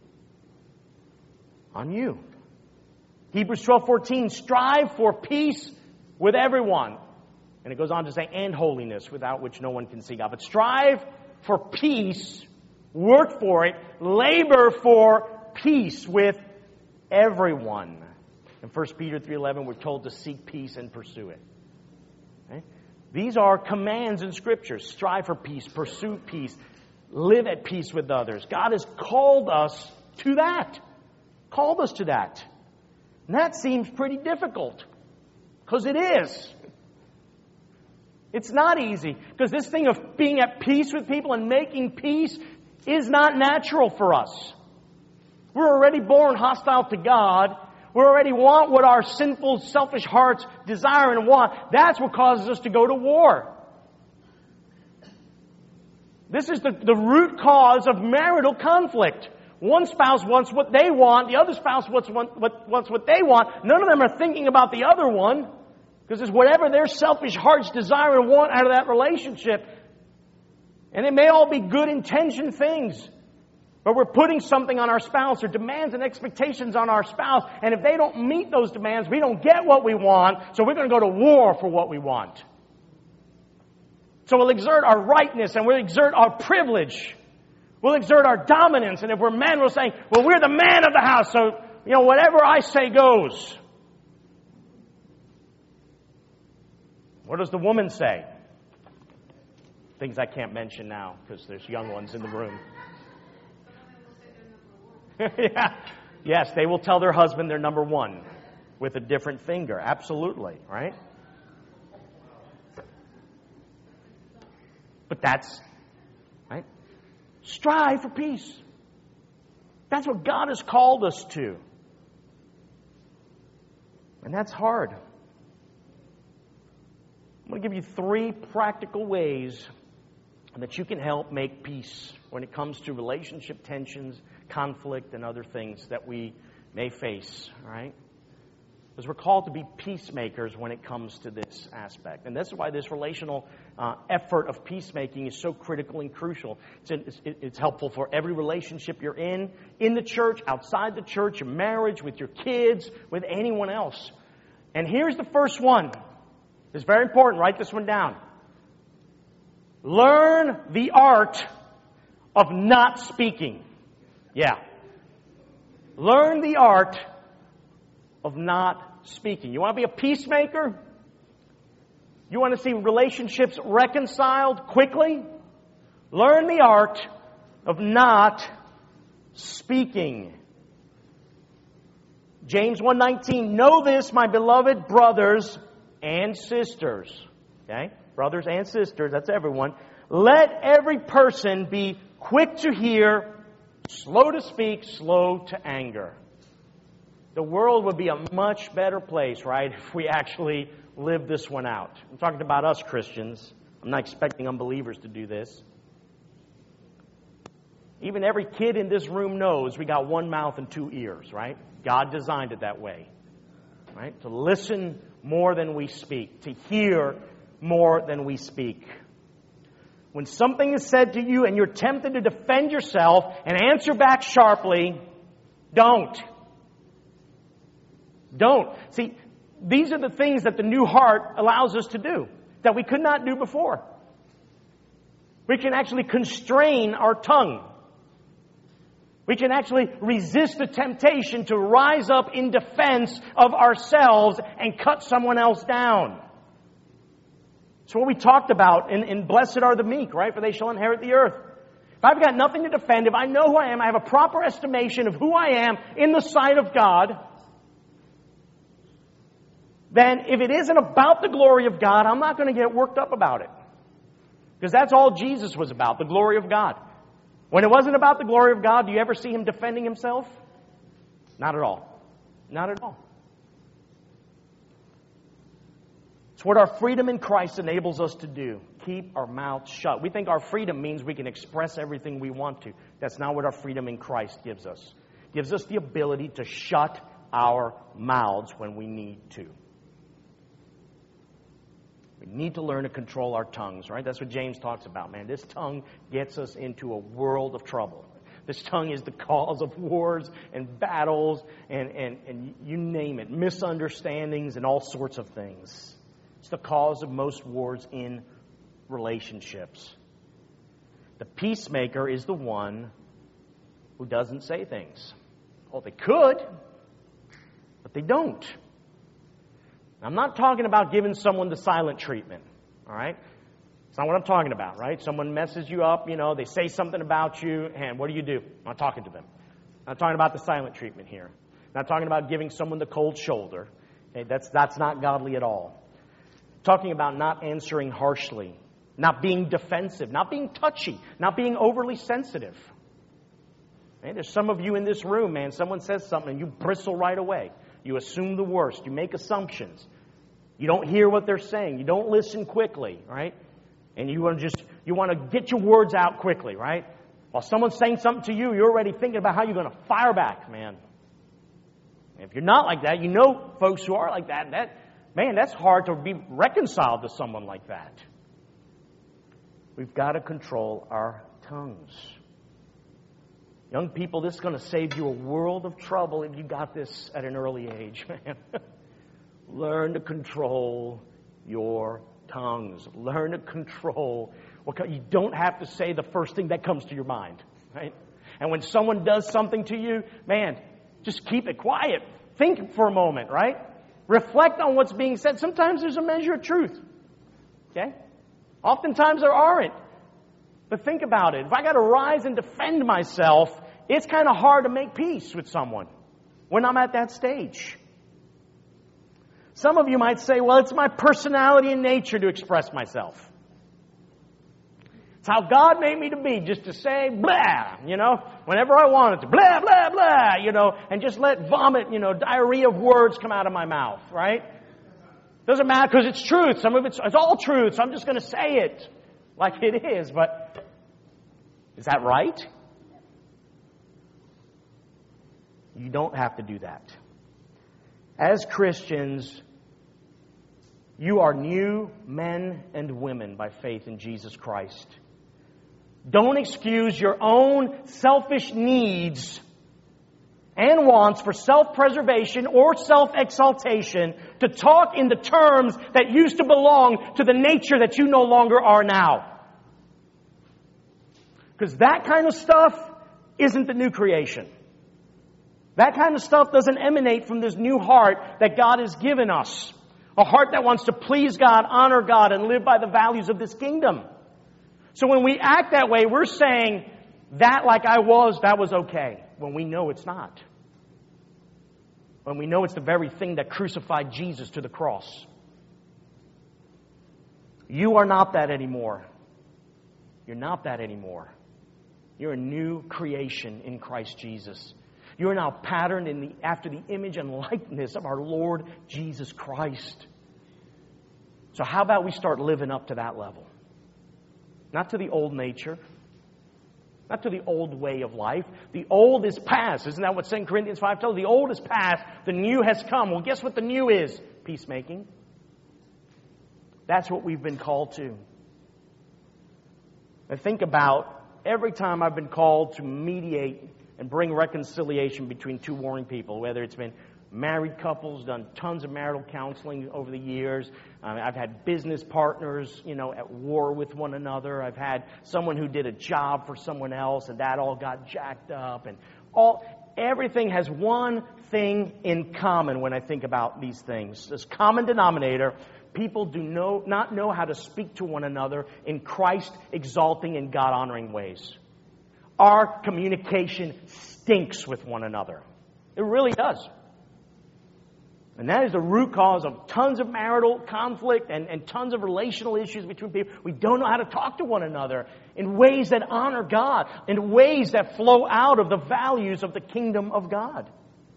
On you. Hebrews 12:14, strive for peace with everyone. And it goes on to say, and holiness, without which no one can see God. But strive for peace, work for it, labor for peace with everyone. In 1 Peter 3:11, we're told to seek peace and pursue it. Okay? These are commands in Scripture. Strive for peace, pursue peace, live at peace with others. God has called us to that. Called us to that. And that seems pretty difficult. Because it is. It's not easy. Because this thing of being at peace with people and making peace is not natural for us. We're already born hostile to God. We already want what our sinful, selfish hearts desire and want. That's what causes us to go to war. This is the root cause of marital conflict. One spouse wants what they want. The other spouse wants what they want. None of them are thinking about the other one. Because it's whatever their selfish hearts desire and want out of that relationship. And it may all be good intentioned things. But we're putting something on our spouse or demands and expectations on our spouse. And if they don't meet those demands, we don't get what we want. So we're going to go to war for what we want. So we'll exert our rightness and we'll exert our privilege. We'll exert our dominance. And if we're men, we'll say, well, we're the man of the house. So, whatever I say goes. What does the woman say? Things I can't mention now because there's young ones in the room. Yeah. Yes, they will tell their husband they're number one with a different finger. Absolutely, right? But that's, right? Strive for peace. That's what God has called us to. And that's hard. I'm going to give you 3 practical ways that you can help make peace when it comes to relationship tensions, conflict, and other things that we may face, all right? Because we're called to be peacemakers when it comes to this aspect. And this is why this relational effort of peacemaking is so critical and crucial. It's helpful for every relationship you're in the church, outside the church, your marriage, with your kids, with anyone else. And here's the first one. It's very important. Write this one down. Learn the art of not speaking. Yeah. Learn the art of not speaking. You want to be a peacemaker? You want to see relationships reconciled quickly? Learn the art of not speaking. James 1:19, know this, my beloved brothers and sisters. Okay? Brothers and sisters, that's everyone. Let every person be quick to hear, slow to speak, slow to anger. The world would be a much better place, right, if we actually lived this one out. I'm talking about us Christians. I'm not expecting unbelievers to do this. Even every kid in this room knows we got one mouth and 2 ears, right? God designed it that way, right? To listen more than we speak, to hear more than we speak. When something is said to you and you're tempted to defend yourself and answer back sharply, don't. Don't. See, these are the things that the new heart allows us to do that we could not do before. We can actually constrain our tongue. We can actually resist the temptation to rise up in defense of ourselves and cut someone else down. It's what we talked about in Blessed are the meek, right? For they shall inherit the earth. If I've got nothing to defend, if I know who I am, I have a proper estimation of who I am in the sight of God, then if it isn't about the glory of God, I'm not going to get worked up about it. Because that's all Jesus was about, the glory of God. When it wasn't about the glory of God, do you ever see him defending himself? Not at all. Not at all. It's what our freedom in Christ enables us to do. Keep our mouths shut. We think our freedom means we can express everything we want to. That's not what our freedom in Christ gives us. It gives us the ability to shut our mouths when we need to. We need to learn to control our tongues, right? That's what James talks about, man. This tongue gets us into a world of trouble. This tongue is the cause of wars and battles and you name it, misunderstandings and all sorts of things. It's the cause of most wars in relationships. The peacemaker is the one who doesn't say things. Oh, they could, but they don't. I'm not talking about giving someone the silent treatment, all right? It's not what I'm talking about, right? Someone messes you up, they say something about you, and what do? I'm not talking to them. I'm not talking about the silent treatment here. I'm not talking about giving someone the cold shoulder. Okay? That's not godly at all. I'm talking about not answering harshly, not being defensive, not being touchy, not being overly sensitive. Okay? There's some of you in this room, man, someone says something and you bristle right away. You assume the worst. You make assumptions. You don't hear what they're saying. You don't listen quickly, right? And you want to get your words out quickly, right? While someone's saying something to you, you're already thinking about how you're going to fire back, man. If you're not like that, you know folks who are like that. That's hard to be reconciled to someone like that. We've got to control our tongues. Young people, this is going to save you a world of trouble if you got this at an early age, man. Learn to control your tongues. Learn to control. You don't have to say the first thing that comes to your mind, right? And when someone does something to you, man, just keep it quiet. Think for a moment, right? Reflect on what's being said. Sometimes there's a measure of truth, okay? Oftentimes there aren't. But think about it. If I got to rise and defend myself, it's kind of hard to make peace with someone when I'm at that stage. Some of you might say, well, it's my personality and nature to express myself. It's how God made me to be, just to say blah, whenever I wanted to. Blah, blah, blah, and just let vomit, diarrhea of words come out of my mouth, right? Doesn't matter because it's truth. Some of it's all truth, so I'm just going to say it like it is. But is that right? You don't have to do that. As Christians, you are new men and women by faith in Jesus Christ. Don't excuse your own selfish needs and wants for self-preservation or self-exaltation to talk in the terms that used to belong to the nature that you no longer are now. Because that kind of stuff isn't the new creation. That kind of stuff doesn't emanate from this new heart that God has given us. A heart that wants to please God, honor God, and live by the values of this kingdom. So when we act that way, we're saying that like I was, that was okay. When we know it's not. When we know it's the very thing that crucified Jesus to the cross. You are not that anymore. You're not that anymore. You're a new creation in Christ Jesus. You are now patterned after the image and likeness of our Lord Jesus Christ. So how about we start living up to that level? Not to the old nature. Not to the old way of life. The old is past. Isn't that what 2 Corinthians 5 tells us? The old is past. The new has come. Well, guess what the new is? Peacemaking. That's what we've been called to. And think about every time I've been called to mediate and bring reconciliation between two warring people, whether it's been married couples, done tons of marital counseling over the years. I've had business partners, at war with one another. I've had someone who did a job for someone else and that all got jacked up. And everything has one thing in common when I think about these things. This common denominator, people do not know how to speak to one another in Christ exalting and God honoring ways. Our communication stinks with one another. It really does. And that is the root cause of tons of marital conflict and tons of relational issues between people. We don't know how to talk to one another in ways that honor God, in ways that flow out of the values of the kingdom of God.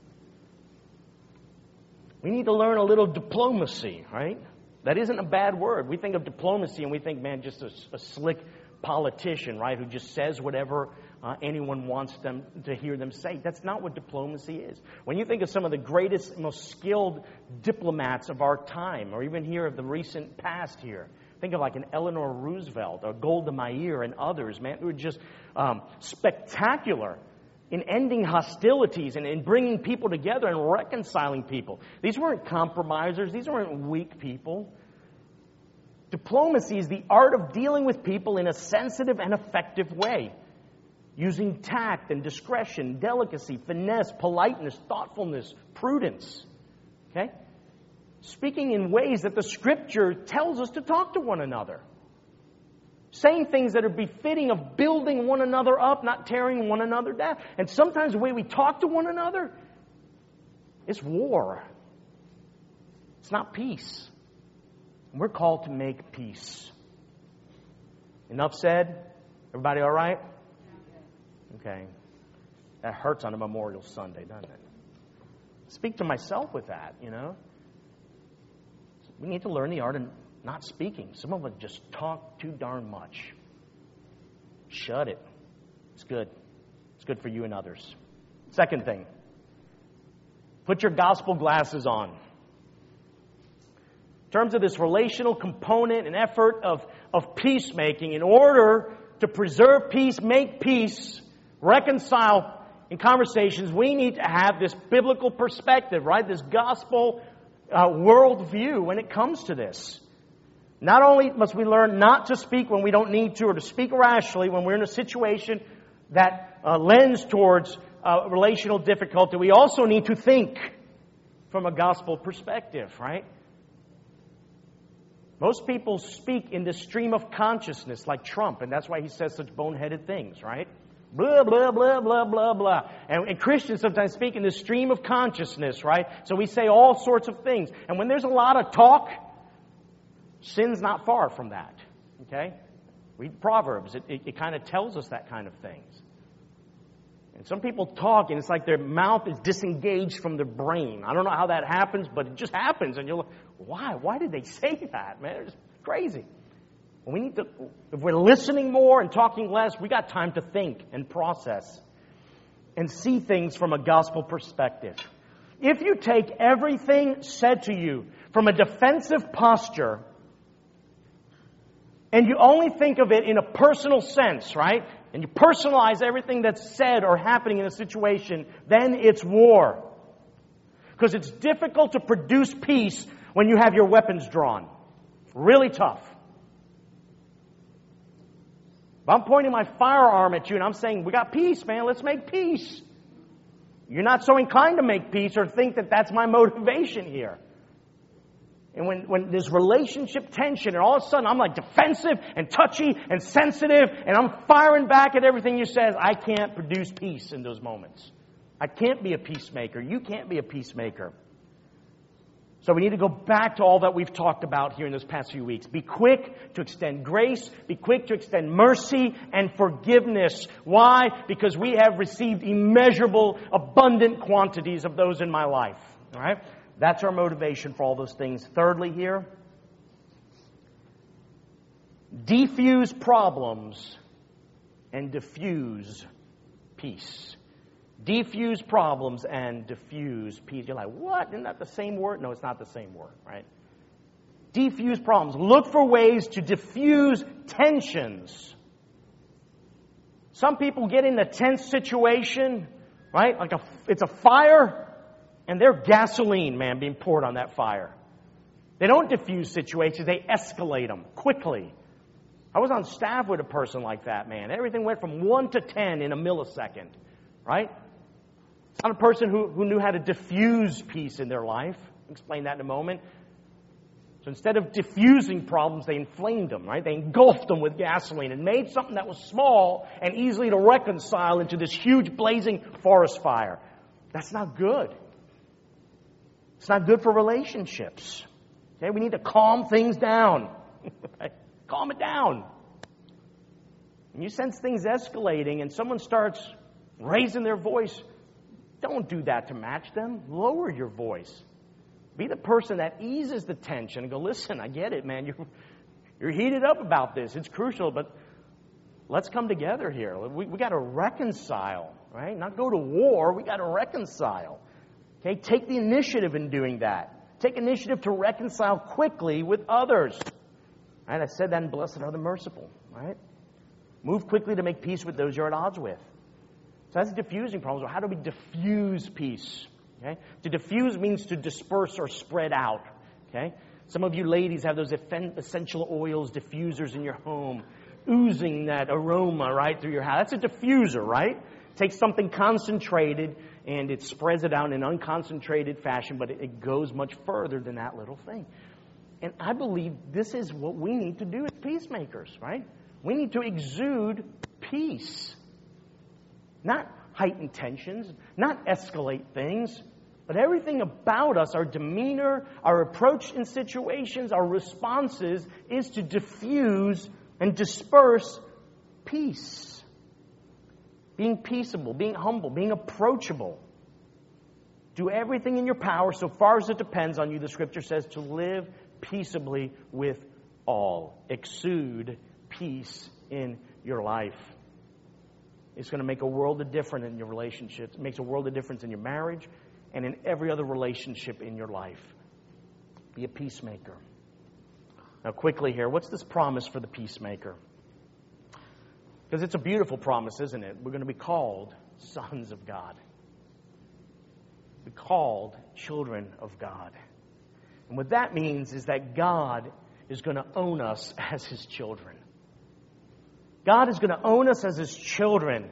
We need to learn a little diplomacy, right? That isn't a bad word. We think of diplomacy and we think, man, just a slick politician, right, who just says whatever anyone wants them to hear them say. That's not what diplomacy is. When you think of some of the greatest, most skilled diplomats of our time, or even here of the recent past here, think of like an Eleanor Roosevelt or Golda Meir and others, man, who were just spectacular in ending hostilities and in bringing people together and reconciling people. These weren't compromisers. These weren't weak people. Diplomacy is the art of dealing with people in a sensitive and effective way, using tact and discretion, delicacy, finesse, politeness, thoughtfulness, prudence. Okay? Speaking in ways that the Scripture tells us to talk to one another. Saying things that are befitting of building one another up, not tearing one another down. And sometimes the way we talk to one another is war. It's not peace. We're called to make peace. Enough said? Everybody all right? Okay. That hurts on a Memorial Sunday, doesn't it? speak to myself with that, We need to learn the art of not speaking. Some of us just talk too darn much. Shut it. It's good. It's good for you and others. Second thing, put your gospel glasses on. In terms of this relational component and effort of peacemaking, in order to preserve peace, make peace, reconcile in conversations, we need to have this biblical perspective, right? This gospel worldview when it comes to this. Not only must we learn not to speak when we don't need to, or to speak rationally when we're in a situation that lends towards relational difficulty, we also need to think from a gospel perspective, right? Most people speak in the stream of consciousness like Trump, and that's why he says such boneheaded things, right? Blah, blah, blah, blah, blah, blah. And Christians sometimes speak in the stream of consciousness, right? So we say all sorts of things. And when there's a lot of talk, sin's not far from that, okay? Read Proverbs. It kind of tells us that kind of things. And some people talk, and it's like their mouth is disengaged from their brain. I don't know how that happens, but it just happens. And you're like, why? Why did they say that, man? It's crazy. We need to, if we're listening more and talking less, we got time to think and process and see things from a gospel perspective. If you take everything said to you from a defensive posture and you only think of it in a personal sense, right? And you personalize everything that's said or happening in a situation, then it's war. Because it's difficult to produce peace when you have your weapons drawn. Really tough. If I'm pointing my firearm at you and I'm saying, we got peace, man, let's make peace. You're not so inclined to make peace or think that that's my motivation here. And when there's relationship tension and all of a sudden I'm like defensive and touchy and sensitive and I'm firing back at everything you says, I can't produce peace in those moments. I can't be a peacemaker. You can't be a peacemaker. So we need to go back to all that we've talked about here in this past few weeks. Be quick to extend grace. Be quick to extend mercy and forgiveness. Why? Because we have received immeasurable, abundant quantities of those in my life. All right? That's our motivation for all those things. Thirdly here, defuse problems and diffuse peace. Defuse problems and diffuse peace. You're like, what? Isn't that the same word? No, it's not the same word, right? Defuse problems. Look for ways to diffuse tensions. Some people get in a tense situation, right? Like it's a fire, and they're gasoline, man, being poured on that fire. They don't diffuse situations. They escalate them quickly. I was on staff with a person like that, man. Everything went from 1 to 10 in a millisecond, right? It's not a person who knew how to diffuse peace in their life. I'll explain that in a moment. So instead of diffusing problems, they inflamed them, right? They engulfed them with gasoline and made something that was small and easily to reconcile into this huge blazing forest fire. That's not good. It's not good for relationships. Okay? We need to calm things down. Calm it down. When you sense things escalating and someone starts raising their voice, don't do that to match them. Lower your voice. Be the person that eases the tension and go, listen, I get it, man. You're heated up about this. It's crucial, but let's come together here. We got to reconcile, right? Not go to war. We got to reconcile. Okay? Take the initiative in doing that. Take initiative to reconcile quickly with others. Right? I said that in Blessed Are the Merciful, right? Move quickly to make peace with those you're at odds with. So that's diffusing problems. How do we diffuse peace? Okay? To diffuse means to disperse or spread out. Okay? Some of you ladies have those essential oils diffusers in your home, oozing that aroma right through your house. That's a diffuser, right? Takes something concentrated and it spreads it out in an unconcentrated fashion, but it goes much further than that little thing. And I believe this is what we need to do as peacemakers, right? We need to exude peace. Not heighten tensions, not escalate things, but everything about us, our demeanor, our approach in situations, our responses, is to diffuse and disperse peace. Being peaceable, being humble, being approachable. Do everything in your power, so far as it depends on you, the Scripture says, to live peaceably with all. Exude peace in your life. It's going to make a world of difference in your relationships. It makes a world of difference in your marriage and in every other relationship in your life. Be a peacemaker. Now quickly here, what's this promise for the peacemaker? Because it's a beautiful promise, isn't it? We're going to be called sons of God. Be called children of God. And what that means is that God is going to own us as His children. God is going to own us as His children.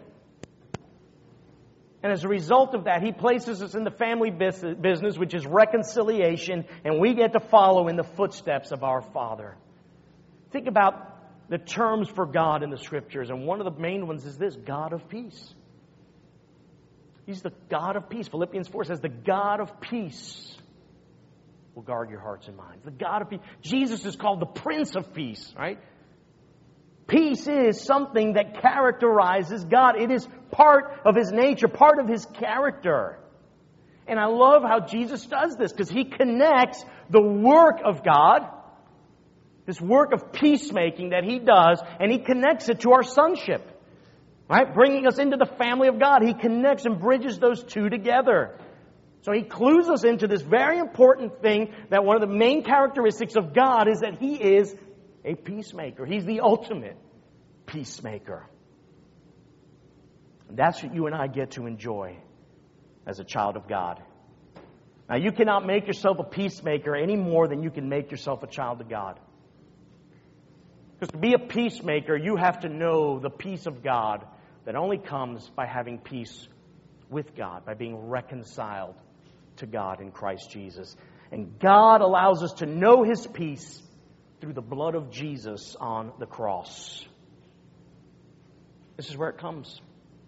And as a result of that, He places us in the family business, which is reconciliation, and we get to follow in the footsteps of our Father. Think about the terms for God in the Scriptures, and one of the main ones is this: God of peace. He's the God of peace. Philippians 4 says, the God of peace will guard your hearts and minds. The God of peace. Jesus is called the Prince of Peace, right? Peace is something that characterizes God. It is part of His nature, part of His character. And I love how Jesus does this, because He connects the work of God, this work of peacemaking that He does, and He connects it to our sonship. Right? Bringing us into the family of God. He connects and bridges those two together. So He clues us into this very important thing, that one of the main characteristics of God is that He is a peacemaker. He's the ultimate peacemaker. And that's what you and I get to enjoy as a child of God. Now, you cannot make yourself a peacemaker any more than you can make yourself a child of God. Because to be a peacemaker, you have to know the peace of God that only comes by having peace with God, by being reconciled to God in Christ Jesus. And God allows us to know His peace through the blood of Jesus on the cross. This is where it comes.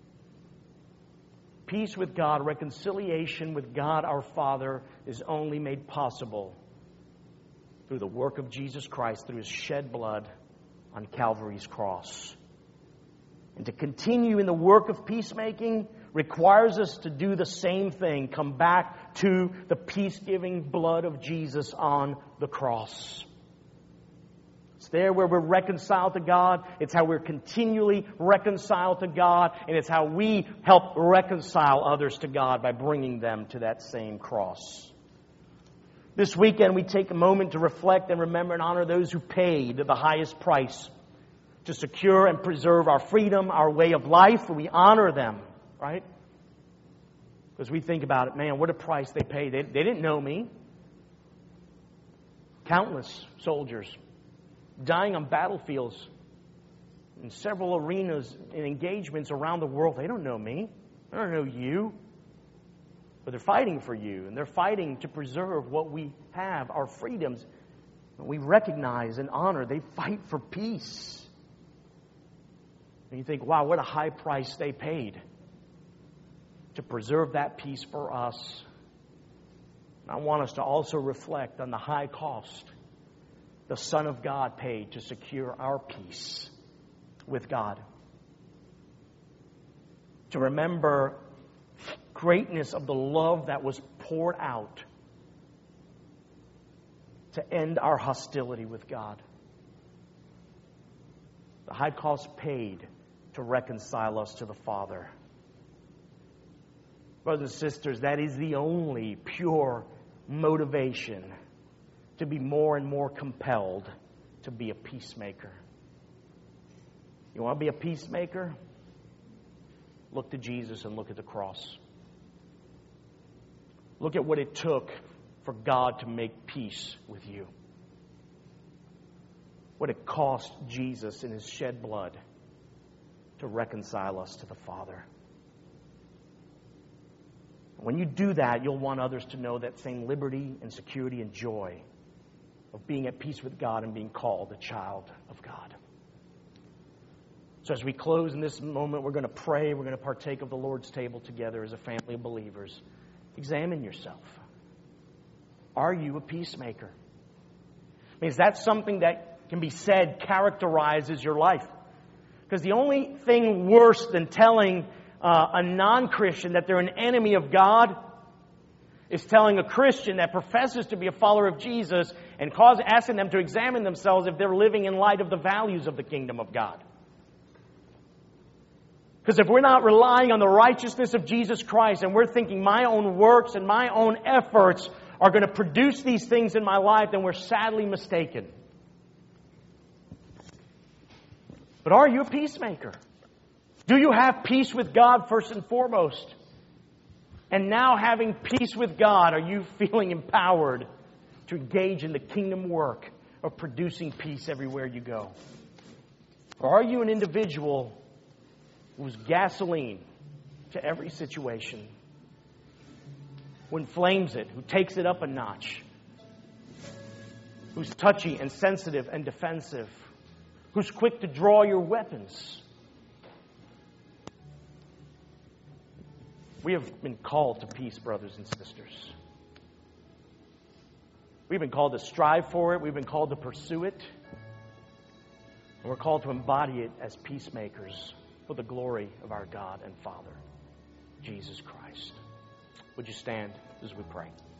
Peace with God, reconciliation with God our Father is only made possible through the work of Jesus Christ, through His shed blood on Calvary's cross. And to continue in the work of peacemaking requires us to do the same thing. Come back to the peace-giving blood of Jesus on the cross. It's there where we're reconciled to God. It's how we're continually reconciled to God. And it's how we help reconcile others to God, by bringing them to that same cross. This weekend we take a moment to reflect and remember and honor those who paid the highest price to secure and preserve our freedom, our way of life. We honor them, right? Because we think about it, man, what a price they paid. They didn't know me. Countless soldiers dying on battlefields in several arenas and engagements around the world. They don't know me. They don't know you. But they're fighting for you, and they're fighting to preserve what we have, our freedoms. We recognize and honor. They fight for peace. And you think, wow, what a high price they paid to preserve that peace for us. I want us to also reflect on the high cost the Son of God paid to secure our peace with God. To remember greatness of the love that was poured out to end our hostility with God. The high cost paid to reconcile us to the Father. Brothers and sisters, that is the only pure motivation to be more and more compelled to be a peacemaker. You want to be a peacemaker? Look to Jesus and look at the cross. Look at what it took for God to make peace with you. What it cost Jesus in His shed blood to reconcile us to the Father. When you do that, you'll want others to know that same liberty and security and joy of being at peace with God and being called a child of God. So as we close in this moment, we're going to pray. We're going to partake of the Lord's table together as a family of believers. Examine yourself. Are you a peacemaker? I mean, is that something that can be said characterizes your life? Because the only thing worse than telling a non-Christian that they're an enemy of God is telling a Christian that professes to be a follower of Jesus and asking them to examine themselves if they're living in light of the values of the kingdom of God. Because if we're not relying on the righteousness of Jesus Christ and we're thinking my own works and my own efforts are going to produce these things in my life, then we're sadly mistaken. But are you a peacemaker? Do you have peace with God first and foremost? And now having peace with God, are you feeling empowered to engage in the kingdom work of producing peace everywhere you go? Or are you an individual who's gasoline to every situation, who inflames it, who takes it up a notch, who's touchy and sensitive and defensive, who's quick to draw your weapons? We have been called to peace, brothers and sisters. We've been called to strive for it. We've been called to pursue it. And we're called to embody it as peacemakers for the glory of our God and Father, Jesus Christ. Would you stand as we pray?